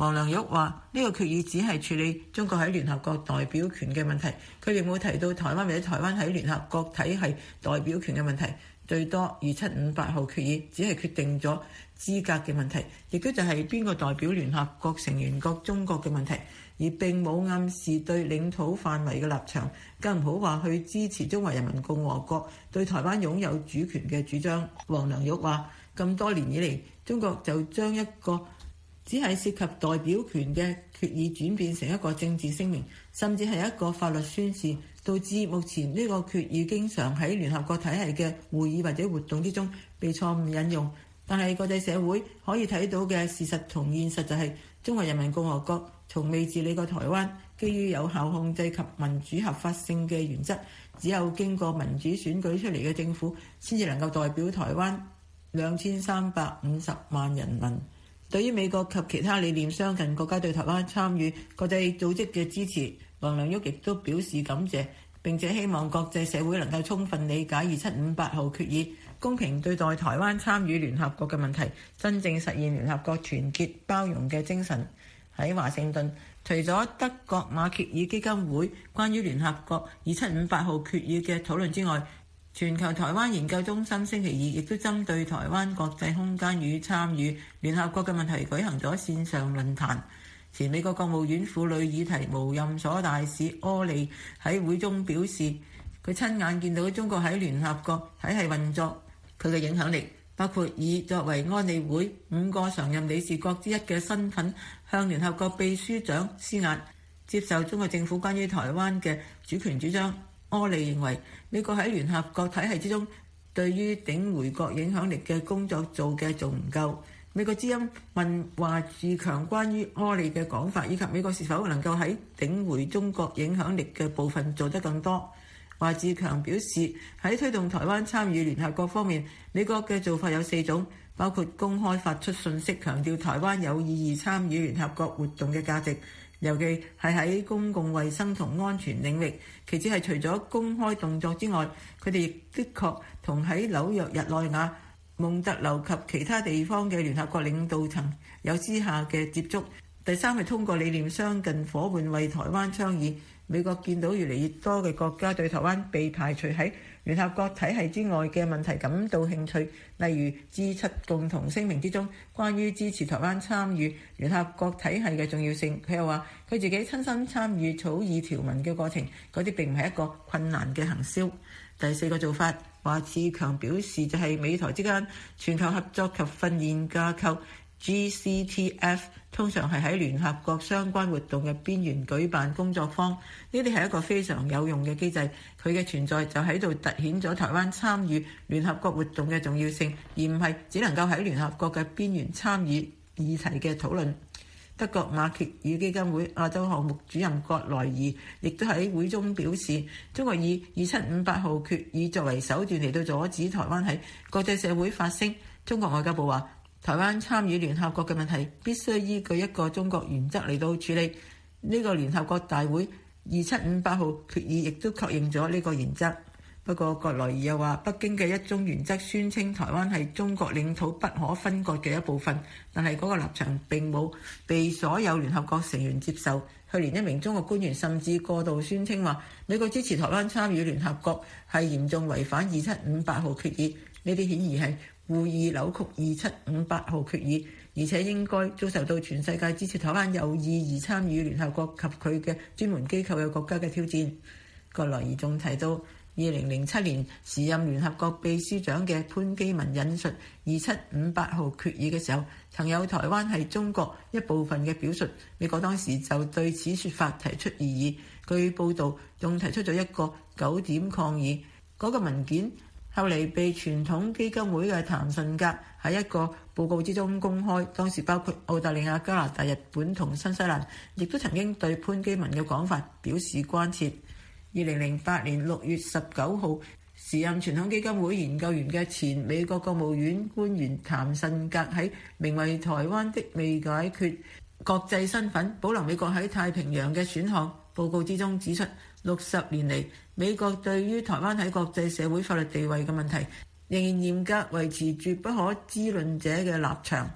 黃良玉話：呢個決議只係處理中國喺聯合國代表權嘅問題，佢亦冇提到台灣或者台灣喺聯合國體系代表權嘅問題。最多二七五八號決議只係決定咗資格嘅問題，亦都就係邊個代表聯合國成員國中國嘅問題，而並冇暗示對領土範圍嘅立場，更唔好話去支持中華人民共和國對台灣擁有主權嘅主張。黃良玉話：咁多年以嚟，中國就將一個只係涉及代表權嘅決議轉變成一個政治聲明，甚至係一個法律宣示，導致目前呢個決議經常喺聯合國體系嘅會議或者活動之中被錯誤引用。但係國際社會可以睇到嘅事實同現實就係，中華人民共和國從未治理過台灣，基於有效控制及民主合法性嘅原則，只有經過民主選舉出嚟嘅政府先至能夠代表台灣兩千三百五十萬人民。對於美國及其他理念相近國家對台灣參與國際組織嘅支持，黃良玉亦都表示感謝，並且希望國際社會能夠充分理解二七五八號決議，公平對待台灣參與聯合國嘅問題，真正實現聯合國團結包容嘅精神。喺華盛頓，除咗德國馬歇爾基金會關於聯合國二七五八號決議嘅討論之外，全球台灣研究中心星期二亦都針對台灣國際空間與參與聯合國嘅問題舉行咗線上論壇。前美國國務院婦女議題無任所大使柯利喺會中表示，佢親眼見到中國喺聯合國體系運作，佢嘅影響力包括以作為安理會五個常任理事國之一嘅身份向聯合國秘書長施壓，接受中國政府關於台灣嘅主權主張。柯利認為美國喺聯合國體系之中對於頂回國影響力嘅工作做嘅仲唔夠。美國之音問華志強關於柯利嘅講法，以及美國是否能夠喺頂回中國影響力嘅部分做得更多。華志強表示，喺推動台灣參與聯合國方面，美國嘅做法有四種，包括公開發出訊息，強調台灣有意義參與聯合國活動嘅價值，尤其係喺公共衛生同安全領域。其次係除咗公開動作之外，佢哋亦的確同喺紐約、日內瓦、蒙特婁及其他地方嘅聯合國領導層有私下嘅接觸。第三係通過理念相近夥伴為台灣倡議。美國見到越嚟越多嘅國家對台灣被排除喺聯合國體系之外嘅問題感到興趣，例如 G 七 共同聲明之中關於支持台灣參與聯合國體系嘅重要性。佢又話佢自己親身參與草擬條文嘅過程，嗰啲並唔係一個困難嘅行銷。第四個做法，華志強表示就係美台之間全球合作及訓練架構 G C T F， 通常係喺聯合國相關活動嘅邊緣舉辦工作坊，呢啲係一個非常有用嘅機制。佢嘅存在就喺度凸顯咗台灣參與聯合國活動嘅重要性，而唔係只能夠喺聯合國嘅邊緣參與議題嘅討論。德國馬歇爾基金會亞洲項目主任葛萊爾亦都喺會中表示，中國以二七五八號決議作為手段嚟到阻止台灣喺國際社會發聲。中國外交部話，台灣參與聯合國嘅問題必須依據一個中國原則嚟到處理。呢個聯合國大會二七五八號決議亦都確認咗呢個原則。不過葛萊爾又話，北京嘅一中原則宣稱台灣係中國領土不可分割嘅一部分，但係嗰個立場並冇被所有聯合國成員接受。去年一名中國官員甚至過度宣稱話，美國支持台灣參與聯合國係嚴重違反二七五八號決議。呢啲顯然係故意扭曲二七五八號決議，而且應該遭受到全世界支持台灣有意義參與聯合國及佢嘅專門機構嘅國家嘅挑戰。葛萊爾仲提到，二零零七年時任聯合國秘書長嘅潘基文引述二七五八號決議嘅時候，曾有台灣係中國一部分嘅表述。美國當時就對此說法提出異議。據報道，仲提出咗一個九點抗議。嗰、那個文件後嚟被傳統基金會嘅譚信格喺一個報告之中公開。當時包括澳大利亞、加拿大、日本同新西蘭，亦都曾經對潘基文嘅講法表示關切。二零零八年六月十九號，時任傳統基金會研究員嘅前美國國務院官員譚信格喺名為台灣的未解決國際身份，保留美國喺太平洋嘅選項報告之中指出，六十年嚟美國對於台灣喺國際社會法律地位嘅問題，仍然嚴格維持住不可知論者嘅立場。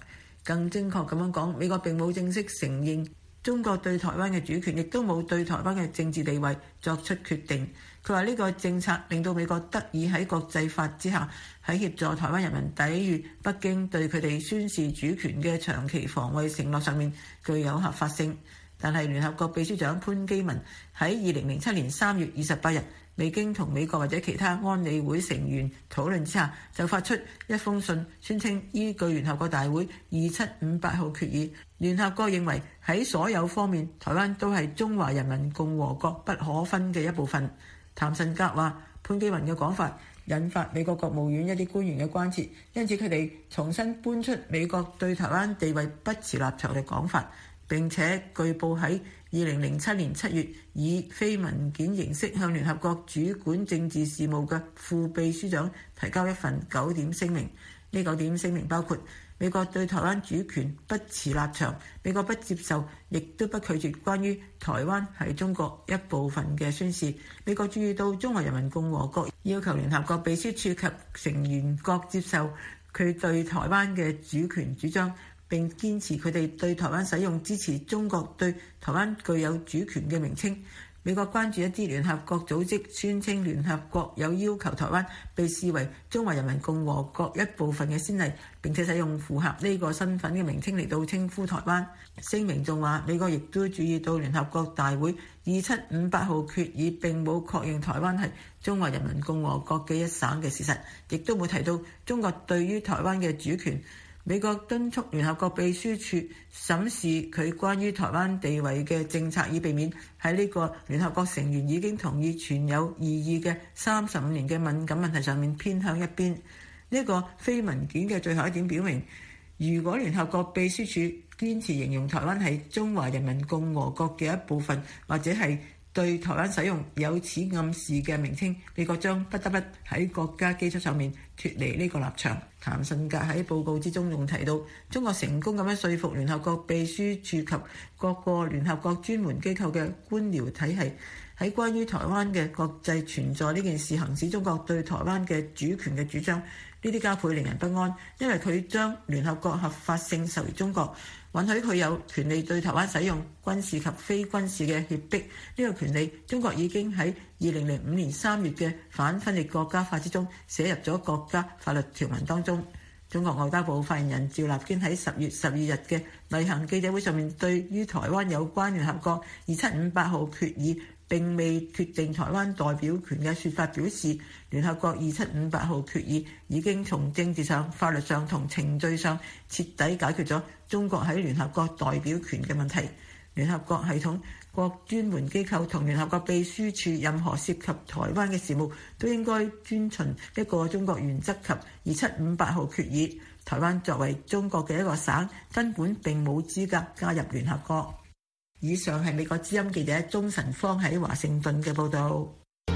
更精確咁樣講，美國並冇正式承認中國對台灣嘅主權，亦都冇對台灣嘅政治地位作出決定。佢話呢個政策令到美國得以喺國際法之下，喺協助台灣人民抵禦北京對佢哋宣示主權嘅長期防衛承諾上面具有合法性。但係聯合國秘書長潘基文喺二零零七年三月二十八日未經同美國或者其他安理會成員討論之下，就發出一封信，宣稱依據聯合國大會二七五八號決議，聯合國認為喺所有方面，台灣都係中華人民共和國不可分嘅一部分。譚信格話，潘基文嘅講法引發美國國務院一啲官員嘅關切，因此佢哋重新搬出美國對台灣地位不持立場嘅講法。並且據報喺二零零七年七月以非文件形式向聯合國主管政治事務嘅副秘書長提交一份九點聲明。呢九點聲明包括美國對台灣主權不持立場，美國不接受亦都不拒絕關於台灣係中國一部分嘅宣示。美國注意到中華人民共和國要求聯合國秘書處及成員國接受佢對台灣嘅主權主張，並堅持佢哋對台灣使用支持中國對台灣具有主權嘅名稱。美國關注一啲聯合國組織宣稱聯合國有要求台灣被視為中華人民共和國一部分嘅先例，並且使用符合呢個身份嘅名稱嚟到稱呼台灣。聲明仲話，美國亦都注意到聯合國大會二七五八號決議並冇確認台灣係中華人民共和國嘅一省嘅事實，亦都冇提到中國對於台灣嘅主權。美國敦促聯合國秘書處審視佢關於台灣地位嘅政策，以避免喺呢個聯合國成員已經同意存有異議嘅三十五年嘅敏感問題上面偏向一邊。呢個非文件嘅最後一點表明，如果聯合國秘書處堅持形容台灣係中華人民共和國嘅一部分，或者係對台灣使用有此暗示嘅名稱，美國將不得不喺國家基礎上面脫離呢個立場。譚信格喺報告之中仲提到，中國成功咁樣說服聯合國秘書處及各個聯合國專門機構嘅官僚體系，喺關於台灣嘅國際存在呢件事行使中國對台灣嘅主權嘅主張。呢啲加倍令人不安，因為佢將聯合國合法性授予中國，允許佢有權利對台灣使用軍事及非軍事嘅脅迫。呢個權利，中國已經喺二零零五年三月嘅反分裂國家法之中寫入咗國家法律條文當中。中國外交部發言人趙立堅喺十月十二日嘅例行記者會上面，對於台灣有關聯合國二七五八號決議並未決定台灣代表權嘅說法表示，聯合國二七五八號決議已經從政治上、法律上同程序上徹底解決咗中國喺聯合國代表權嘅問題。聯合國系統各專門機構同聯合國秘書處任何涉及台灣嘅事務都應該遵循一個中國原則及二七五八號決議。台灣作為中國嘅一個省，根本並冇資格加入聯合國。以上係美國之音記者鍾晨芳喺華盛頓嘅報導。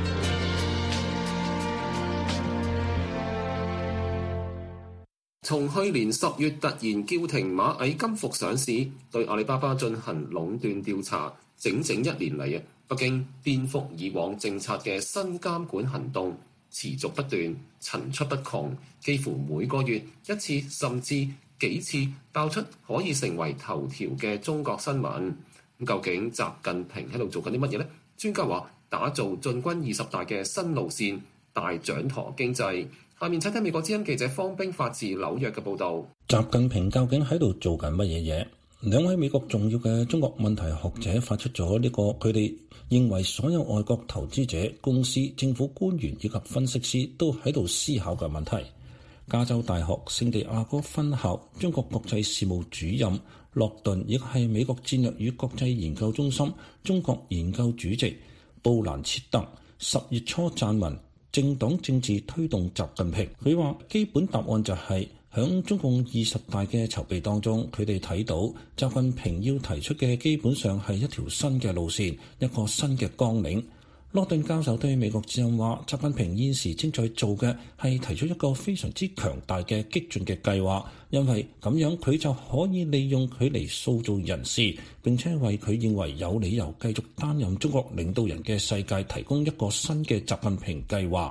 從去年十月突然叫停螞蟻金服上市，對阿里巴巴進行壟斷調查，整整一年嚟啊，北京顛覆以往政策嘅新監管行動持續不斷，層出不窮，幾乎每個月一次甚至幾次爆出可以成為頭條嘅中國新聞。咁究竟習近平喺度做緊啲乜嘢呢？專家話打造進軍二十大嘅新路線，大掌舵經濟。下面請睇美國之音記者方冰發自紐約嘅報導。 習近平究竟喺度做緊乜嘢嘢？兩位美國重要嘅中國問題學者發出咗呢個佢哋認為所有外國投資者、公司、政府官員以及分析師都喺度思考嘅問題。加州大學聖地亞哥分校中國國際事務主任洛頓，亦係美國戰略與國際研究中心中國研究主席布蘭切特，十月初撰文政黨政治推動習近平。佢話基本答案就係、是、響中共二十大嘅籌備當中，佢哋睇到習近平要提出嘅基本上係一條新嘅路線，一個新嘅綱領。洛頓教授對美國之音話，習近平現時正在做嘅係提出一個非常之強大嘅激進嘅計劃，因為咁樣佢就可以利用佢嚟塑造人事，並且為佢認為有理由繼續擔任中國領導人嘅世界提供一個新嘅習近平計劃。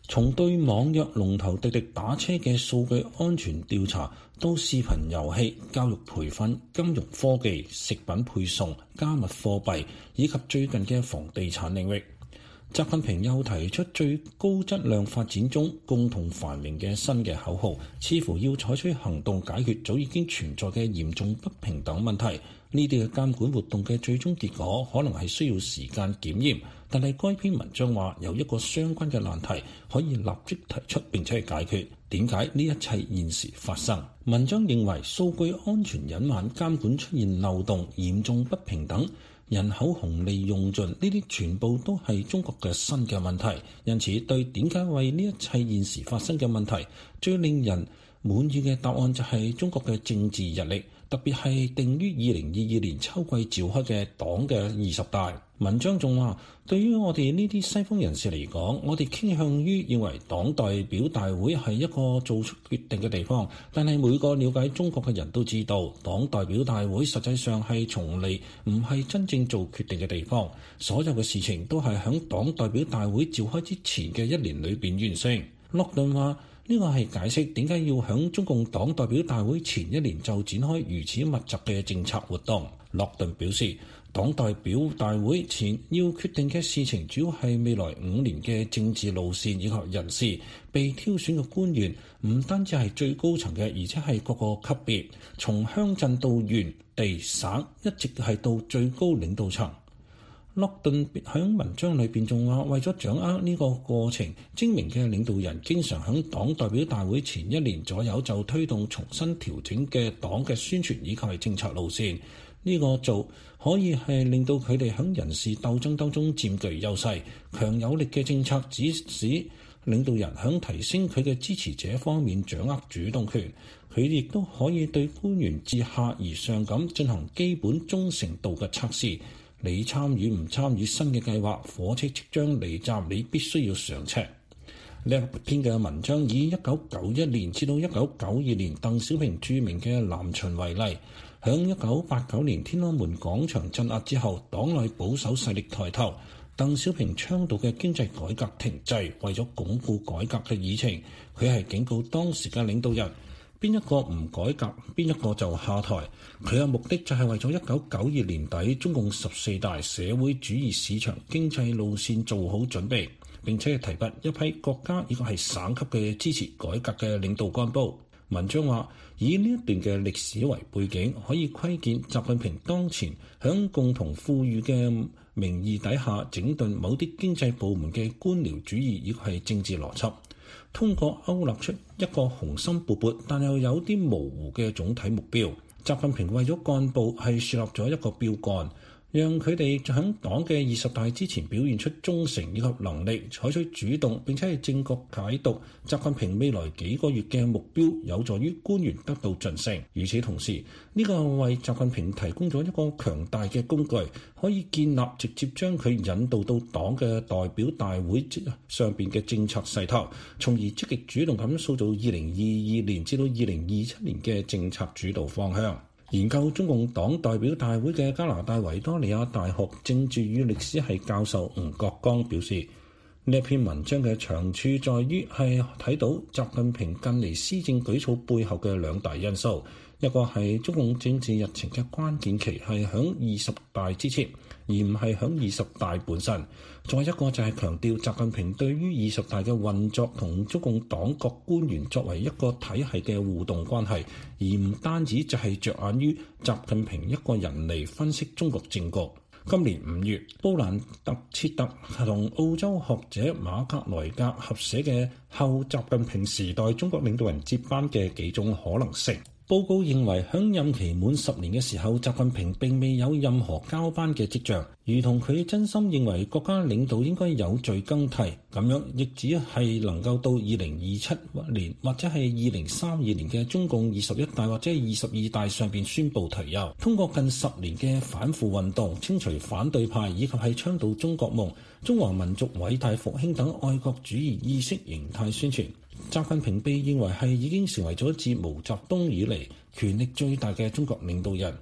從對網約龍頭滴滴打車嘅數據安全調查，到視頻遊戲、教育培訓、金融科技、食品配送、加密貨幣以及最近嘅房地產領域，習近平又提出最高質量發展中共同繁榮嘅新嘅口號，似乎要採取行動解決早已經存在嘅嚴重不平等問題。呢啲嘅監管活動嘅最終結果可能係需要時間檢驗，但係該篇文章話有一個相關嘅難題可以立即提出並且解決。點解呢一切現時發生？文章認為數據安全隱患、監管出現漏洞、嚴重不平等、人口紅利用盡，呢啲全部都係中國嘅新嘅問題。因此，對點解為呢一切現時發生嘅問題，最令人滿意嘅答案就係中國嘅政治日曆，特別係定於二零二二年秋季召開嘅黨嘅二十大。文章仲話，對於我哋呢啲西方人士嚟講，我哋傾向於認為黨代表大會係一個做出決定嘅地方，但係每個了解中國嘅人都知道，黨代表大會實際上係從嚟唔係真正做決定嘅地方，所有嘅事情都係響黨代表大會召開之前嘅一年裏邊完成。洛頓話，呢個係解釋點解要響中共黨代表大會前一年就展開如此密集嘅政策活動。洛頓表示，黨代表大會前要決定嘅事情主要係未來五年嘅政治路線以及人事。被挑選嘅官員唔單止係最高層嘅，而且係各個級別，從鄉鎮到縣、地、省，一直係到最高領導層。洛頓喺文章裏邊仲話，為咗掌握呢個過程，精明嘅領導人經常喺黨代表大會前一年左右就推動重新調整嘅黨嘅宣傳以及係政策路線。呢個做可以係令到佢哋喺人事鬥爭當中佔據優勢，強有力嘅政策指使領導人喺提升佢嘅支持者方面掌握主動權。佢亦都可以對官員自下而上咁進行基本忠誠度嘅測試。你參與唔參與新嘅計劃？火車即將離站，你必須要上車。呢一篇嘅文章以一九九一年至到一九九二年鄧小平著名嘅南巡為例。響一九八九年天安門廣場鎮壓之後，黨內保守勢力抬頭，鄧小平倡導嘅經濟改革停滯，為咗鞏固改革嘅議程，佢係警告當時嘅領導人，邊一個唔改革，邊一個就下台。佢嘅目的就係為咗一九九二年底中共十四大社會主義市場經濟路線做好準備，並且提拔一批國家以及係省級嘅支持改革嘅領導幹部。文章話，以呢一段嘅歷史為背景，可以窺見習近平當前響共同富裕嘅名義底下整頓某啲經濟部門嘅官僚主義以及係政治邏輯，通過勾勒出一個雄心勃勃但又有啲模糊嘅總體目標。習近平為咗幹部係樹立咗一個標杆，讓佢哋喺黨嘅二十大之前表現出忠誠以及能力，採取主動並且係正確解讀習近平未來幾個月嘅目標，有助於官員得到晉升。與此同時，呢個為習近平提供咗一個強大嘅工具，可以建立直接將佢引導到黨嘅代表大會上邊嘅政策勢頭，從而積極主動咁塑造二零二二年至到二零二七年嘅政策主導方向。研究中共黨代表大會嘅加拿大維多利亞大學政治與歷史系教授吳國剛表示，呢篇文章嘅長處在於係睇到習近平近嚟施政舉措背後嘅兩大因素，一個係中共政治日程嘅關鍵期係響二十大之前，而唔係響二十大本身。再一個就係強調習近平對於二十大嘅運作同中共黨各官員作為一個體系嘅互動關係，而唔單止就係着眼於習近平一個人嚟分析中國政局。今年五月，布蘭特切特同澳洲學者馬格萊格合寫嘅《後習近平時代中國領導人接班嘅幾種可能性》。報告認為，響任期滿十年嘅時候，習近平並未有任何交班嘅跡象，如同佢真心認為國家領導應該有序更替，咁樣亦只係能夠到二零二七年或者係二零三二年嘅中共二十一大或者係二十二大上邊宣布退休。通過近十年嘅反腐運動、清除反對派以及係倡導中國夢、中華民族偉大復興等愛國主義意識形態宣傳，習近平被認為係已經成為咗自毛澤東以嚟權力最大嘅中國領導人。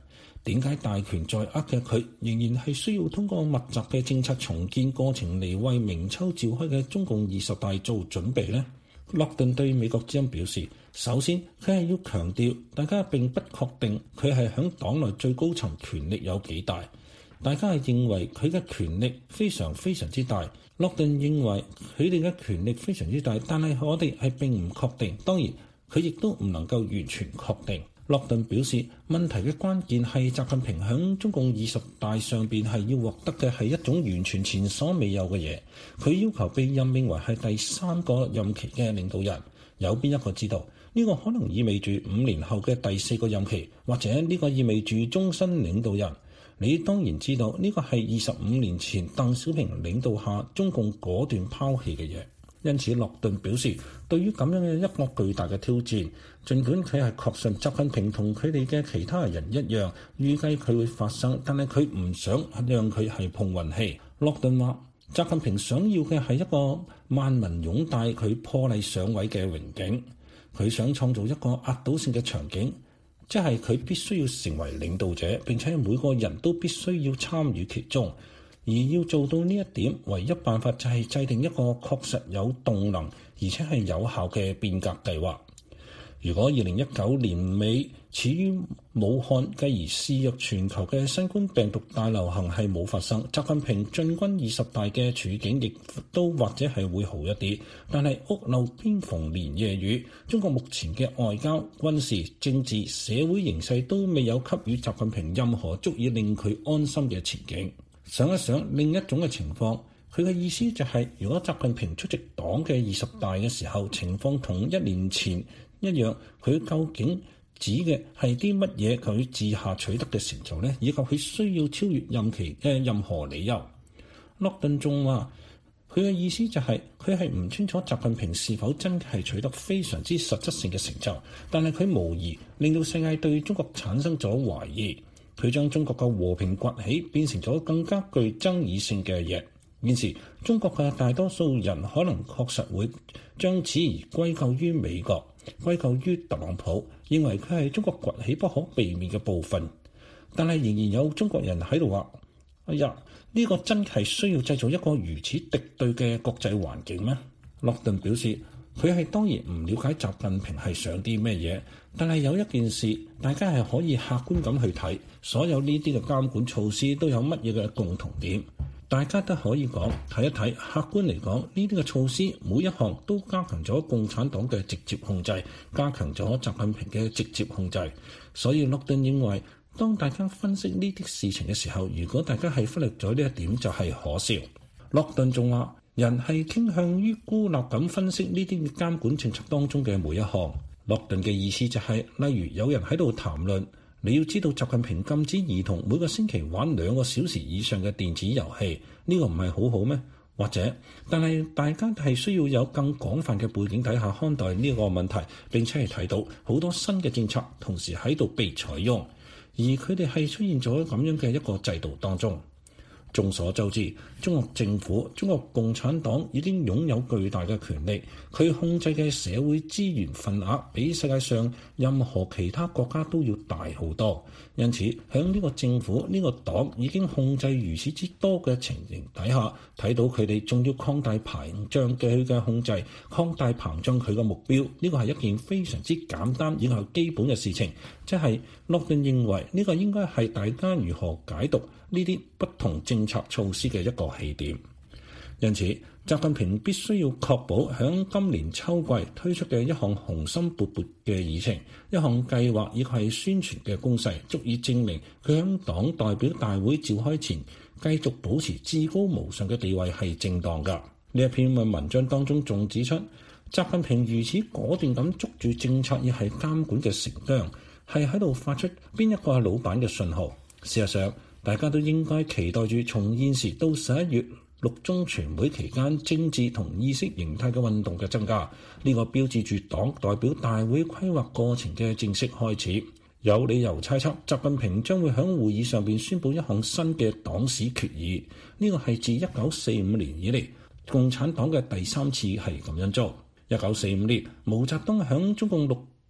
點解大權在握嘅佢仍然係需要通過密集嘅政策重建過程嚟為明秋召開嘅中共二十大做準備呢？洛頓對美國之音表示，首先佢係要強調大家並不確定佢係響黨內最高層權力有幾大，大家係認為佢嘅權力非常非常之大。洛頓認為佢哋嘅權力非常之大，但係我哋係並唔確定，當然佢亦都唔能夠完全確定。洛頓表示，問題嘅關鍵係習近平響中共二十大上邊係要獲得嘅係一種完全前所未有嘅嘢。佢要求被任命為係第三個任期嘅領導人。有邊一個知道呢個可能意味住五年後嘅第四個任期，或者呢個意味住終身領導人？你當然知道呢個係二十五年前鄧小平領導下中共果斷拋棄嘅嘢。因此，洛頓表示，對於咁樣嘅一個巨大嘅挑戰，儘管佢係確信習近平同佢哋嘅其他人一樣，預計佢會發生，但係佢唔想讓佢係碰運氣。洛頓話，習近平想要嘅係一個萬民擁戴佢破例上位嘅榮景，佢想創造一個壓倒性嘅場景，即係佢必須要成為領導者，並且每個人都必須要參與其中。而要做到呢一點，唯一辦法就係制定一個確實有動能而且係有效嘅變革計劃。如果二零一九年尾始於武漢，繼而肆虐全球嘅新冠病毒大流行係冇發生，習近平進軍二十大嘅處境亦都或者係會好一啲。但係屋漏偏逢連夜雨，中國目前嘅外交、軍事、政治、社會形勢都未有給予習近平任何足以令佢安心嘅前景。想一想另一種嘅情況，佢嘅意思就係、是，如果習近平出席黨嘅二十大嘅時候，情況同一年前一樣，佢究竟指嘅係啲乜嘢？佢治下取得嘅成就呢？以及佢需要超越任期嘅任何理由？洛頓仲話，佢嘅意思就係、是，佢係唔清楚習近平是否真係取得非常之實質性嘅成就，但係佢無疑令到世界對中國產生咗懷疑。佢將中國嘅和平崛起變成咗更加具爭議性嘅嘢。現時中國嘅大多數人可能確實會將此而歸咎於美國，歸咎於特朗普，認為佢係中國崛起不可避免嘅部分。但係仍然有中國人喺度話：哎呀，呢個真係需要製造一個如此敵對嘅國際環境咩？洛頓表示，佢係當然唔了解習近平係想啲咩嘢，但係有一件事大家係可以客觀咁去睇，所有呢啲嘅監管措施都有乜嘢嘅共同點，大家都可以講睇一睇。客觀嚟講，呢啲嘅措施每一項都加強咗共產黨嘅直接控制，加強咗習近平嘅直接控制。所以洛頓認為，當大家分析呢啲事情嘅時候，如果大家係忽略咗呢一點，就係可笑。洛頓仲話，人係傾向於孤立咁分析呢啲監管政策當中嘅每一項。洛頓嘅意思就係、是，例如有人喺度談論，你要知道習近平禁止兒童每個星期玩兩個小時以上嘅電子遊戲，呢、這個唔係好好咩？或者，但係大家係需要有更廣泛嘅背景底下看待呢個問題，並且係睇到好多新嘅政策同時喺度被採用，而佢哋係出現咗咁樣嘅一個制度當中。眾所周知，中國政府、中國共產黨已經擁有巨大嘅權力，佢控制嘅社會資源份額比世界上任何其他國家都要大好多。因此，喺呢個政府、呢個黨已經控制如此之多嘅情形底下，睇到佢哋仲要擴大膨脹嘅佢嘅控制，擴大膨脹佢嘅目標，呢個係一件非常之簡單而係基本嘅事情。即係洛頓認為呢個應該係大家如何解讀呢啲不同政策措施嘅一個起點。因此，習近平必須要確保響今年秋季推出嘅一項雄心勃勃嘅議程、一項計劃以及係宣傳嘅攻勢，足以證明佢響黨代表大會召開前繼續保持至高無上嘅地位係正當㗎。呢一篇文章當中仲指出，習近平如此果斷咁捉住政策亦係監管嘅繩韁，係喺度發出邊一個係老闆嘅信號。事實上，大家都應該期待住從現時到十一月六中全會期間政治同意識形態嘅運動嘅增加，呢個標誌住黨代表大會規劃過程嘅正式開始。有理由猜測，習近平將會喺會議上邊宣佈一項新嘅黨史決議，呢個係自一九四五年以嚟共產黨嘅第三次係咁樣做。一九四五年，毛澤東喺中共六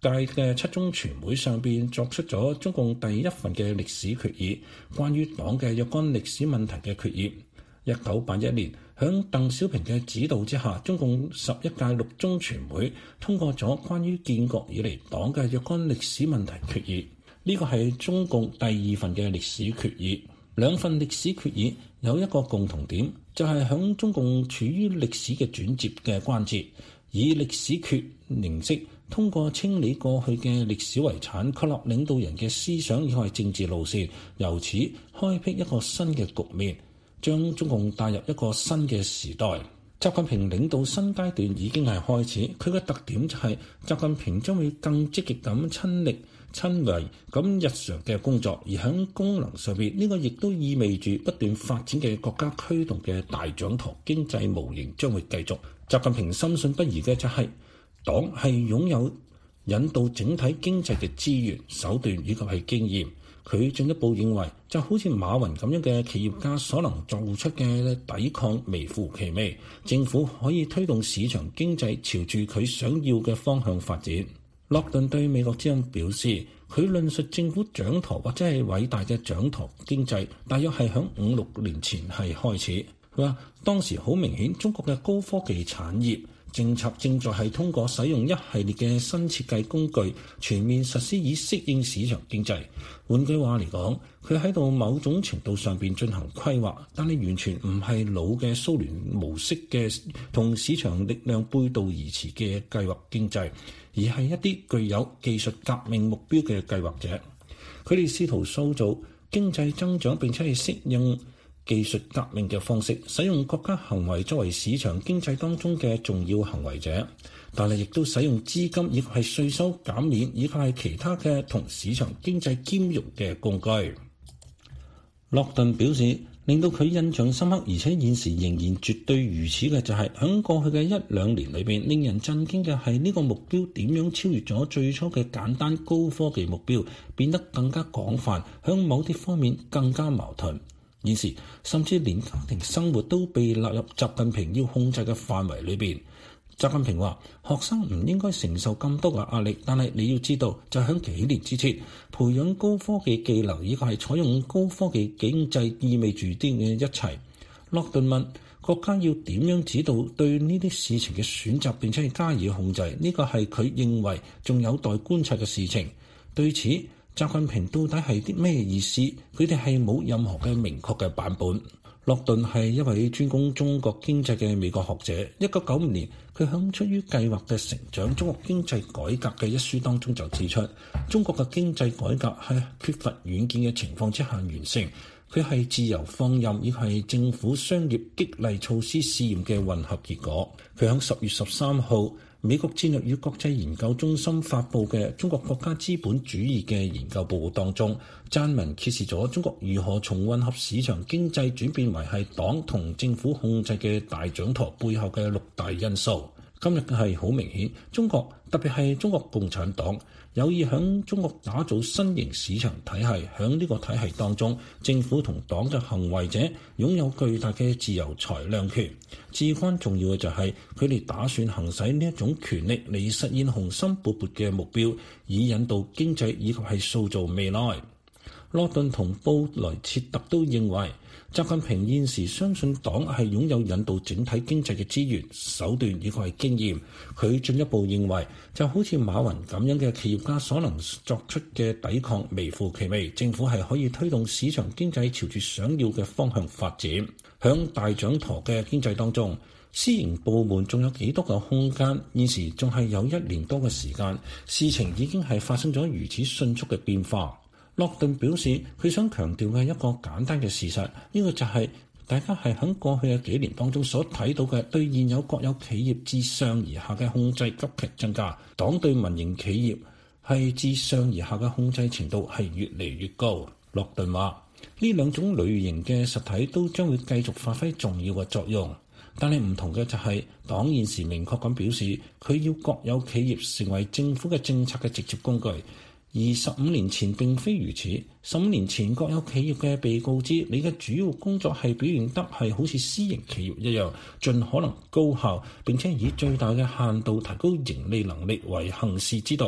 屆嘅七中全會上邊作出咗中共第一份嘅歷史決議，關於黨嘅若干歷史問題嘅決議。一九八一年，響鄧小平嘅指導之下，中共十一屆六中全會通過咗關於建國以嚟黨嘅若干歷史問題決議。呢個係中共第二份嘅歷史決議。兩份歷史決議有一個共同點，就係響中共處於歷史嘅轉折嘅關節，以歷史決形式通過清理過去嘅歷史遺產，確立領導人嘅思想以及政治路線，由此開闢一個新嘅局面，將中共帶入一個新嘅時代。習近平領導新階段已經係開始，佢嘅特點就係習近平將會更積極咁親力親為咁日常嘅工作，而喺功能上邊呢個亦都意味住不斷發展嘅國家驅動嘅大掌舵經濟模型將會繼續。習近平深信不疑嘅就係黨係擁有引導整體經濟嘅資源、手段以及係經驗。佢進一步認為，就好似馬雲咁樣嘅企業家所能做出嘅抵抗微乎其微，政府可以推動市場經濟朝住佢想要嘅方向發展。洛頓對美國之音表示，佢論述政府掌舵或者係偉大嘅掌舵經濟，大約係響五六年前係開始。佢話當時好明顯，中國嘅高科技產業政策正在係通過使用一系列嘅新設計工具，全面實施以適應市場經濟。換句話嚟講，佢喺度某種程度上邊進行規劃，但係完全唔係老嘅蘇聯模式嘅同市場力量背道而馳嘅計劃經濟，而係一啲具有技術革命目標嘅計劃者。佢哋試圖塑造經濟增長並且係適應技術革命嘅方式，使用國家行為作為市場經濟當中嘅重要行為者，但係亦都使用資金以及係稅收減免以及係其他嘅同市場經濟兼容嘅工具。洛頓表示，令到佢印象深刻，而且現時仍然絕對如此嘅就係、是、喺過去嘅一兩年裏邊，令人震驚嘅係呢個目標點樣超越咗最初嘅簡單高科技目標，變得更加廣泛，喺某啲方面更加矛盾。現時甚至連家庭生活都被納入習近平要控制嘅範圍裏邊。習近平話：學生唔應該承受咁多嘅壓力，但係你要知道，就喺幾年之前，培養高科技技能，以及係採用高科技經濟，意味住啲嘅一切。洛頓問：國家要點樣指導對呢啲事情嘅選擇，並且係加以控制？呢個係佢認為仲有待觀察嘅事情。對此，習近平到底係啲咩意思？佢哋係冇任何嘅明確嘅版本。洛頓係一位專攻中國經濟嘅美國學者。一九九五年，佢喺出於計劃嘅成長中國經濟改革嘅一書當中就指出，中國嘅經濟改革係缺乏遠見嘅情況之下完成，佢係自由放任，亦係政府商業激勵措施試驗嘅混合結果。佢喺十月十三號，美國戰略與國際研究中心發布嘅《中國國家資本主義嘅研究報告》當中，撰文揭示咗中國如何從混合市場經濟轉變為係黨同政府控制嘅大掌舵背後嘅六大因素。今日係好明顯，中國特別係中國共產黨有意響中國打造新型市場體系。響呢個體系當中，政府同黨嘅行為者擁有巨大嘅自由裁量權。至關重要嘅就係佢哋打算行使呢一種權力嚟實現雄心勃勃嘅目標，以引導經濟以及係塑造未來。洛頓同布萊切特都認為，習近平現時相信黨係擁有引導整體經濟嘅資源、手段以及係經驗。佢進一步認為，就好似馬雲咁樣嘅企業家所能作出嘅抵抗微乎其微，政府係可以推動市場經濟朝住想要嘅方向發展。響大掌舵嘅經濟當中，私營部門仲有幾多個空間？現時仲係有一年多嘅時間，事情已經係發生咗如此迅速嘅變化。洛頓表示，佢想強調嘅一個簡單嘅事實，呢個就係大家係喺過去嘅幾年當中所睇到嘅，對現有國有企業自上而下嘅控制急劇增加，黨對民營企業係自上而下嘅控制程度係越嚟越高。洛頓話，呢兩種類型嘅實體都將會繼續發揮重要嘅作用，但係唔同嘅就係，黨現時明確咁表示，佢要國有企業成為政府嘅政策嘅直接工具。而十五年前並非如此，十五年前國有企業嘅被告知，你嘅主要工作係表現得係好似私營企業一樣，盡可能高效並且以最大嘅限度提高盈利能力為行事之道。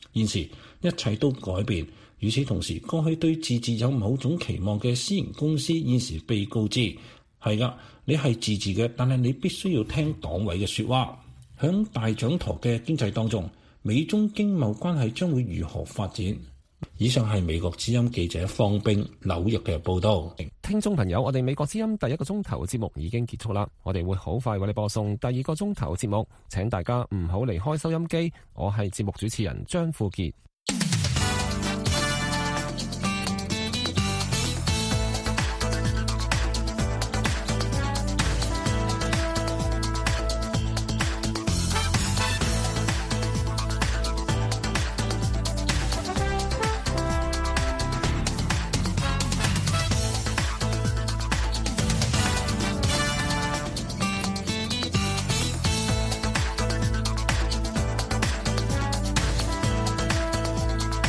現時一切都改變。與此同時，過去對自治有某種期望嘅私營公司現時被告知，係㗎，你係自治嘅，但係你必須要聽黨委嘅説話。響大掌舵嘅經濟當中，美中經貿關係將會如何發展？以上係美國之音記者方冰紐約嘅報道。 聽眾朋友，我哋美國之音第一個鐘頭節目已經結束啦，我哋會好快為你播送第二個鐘頭節目，請大家唔好離開收音機。我係節目主持人張富傑。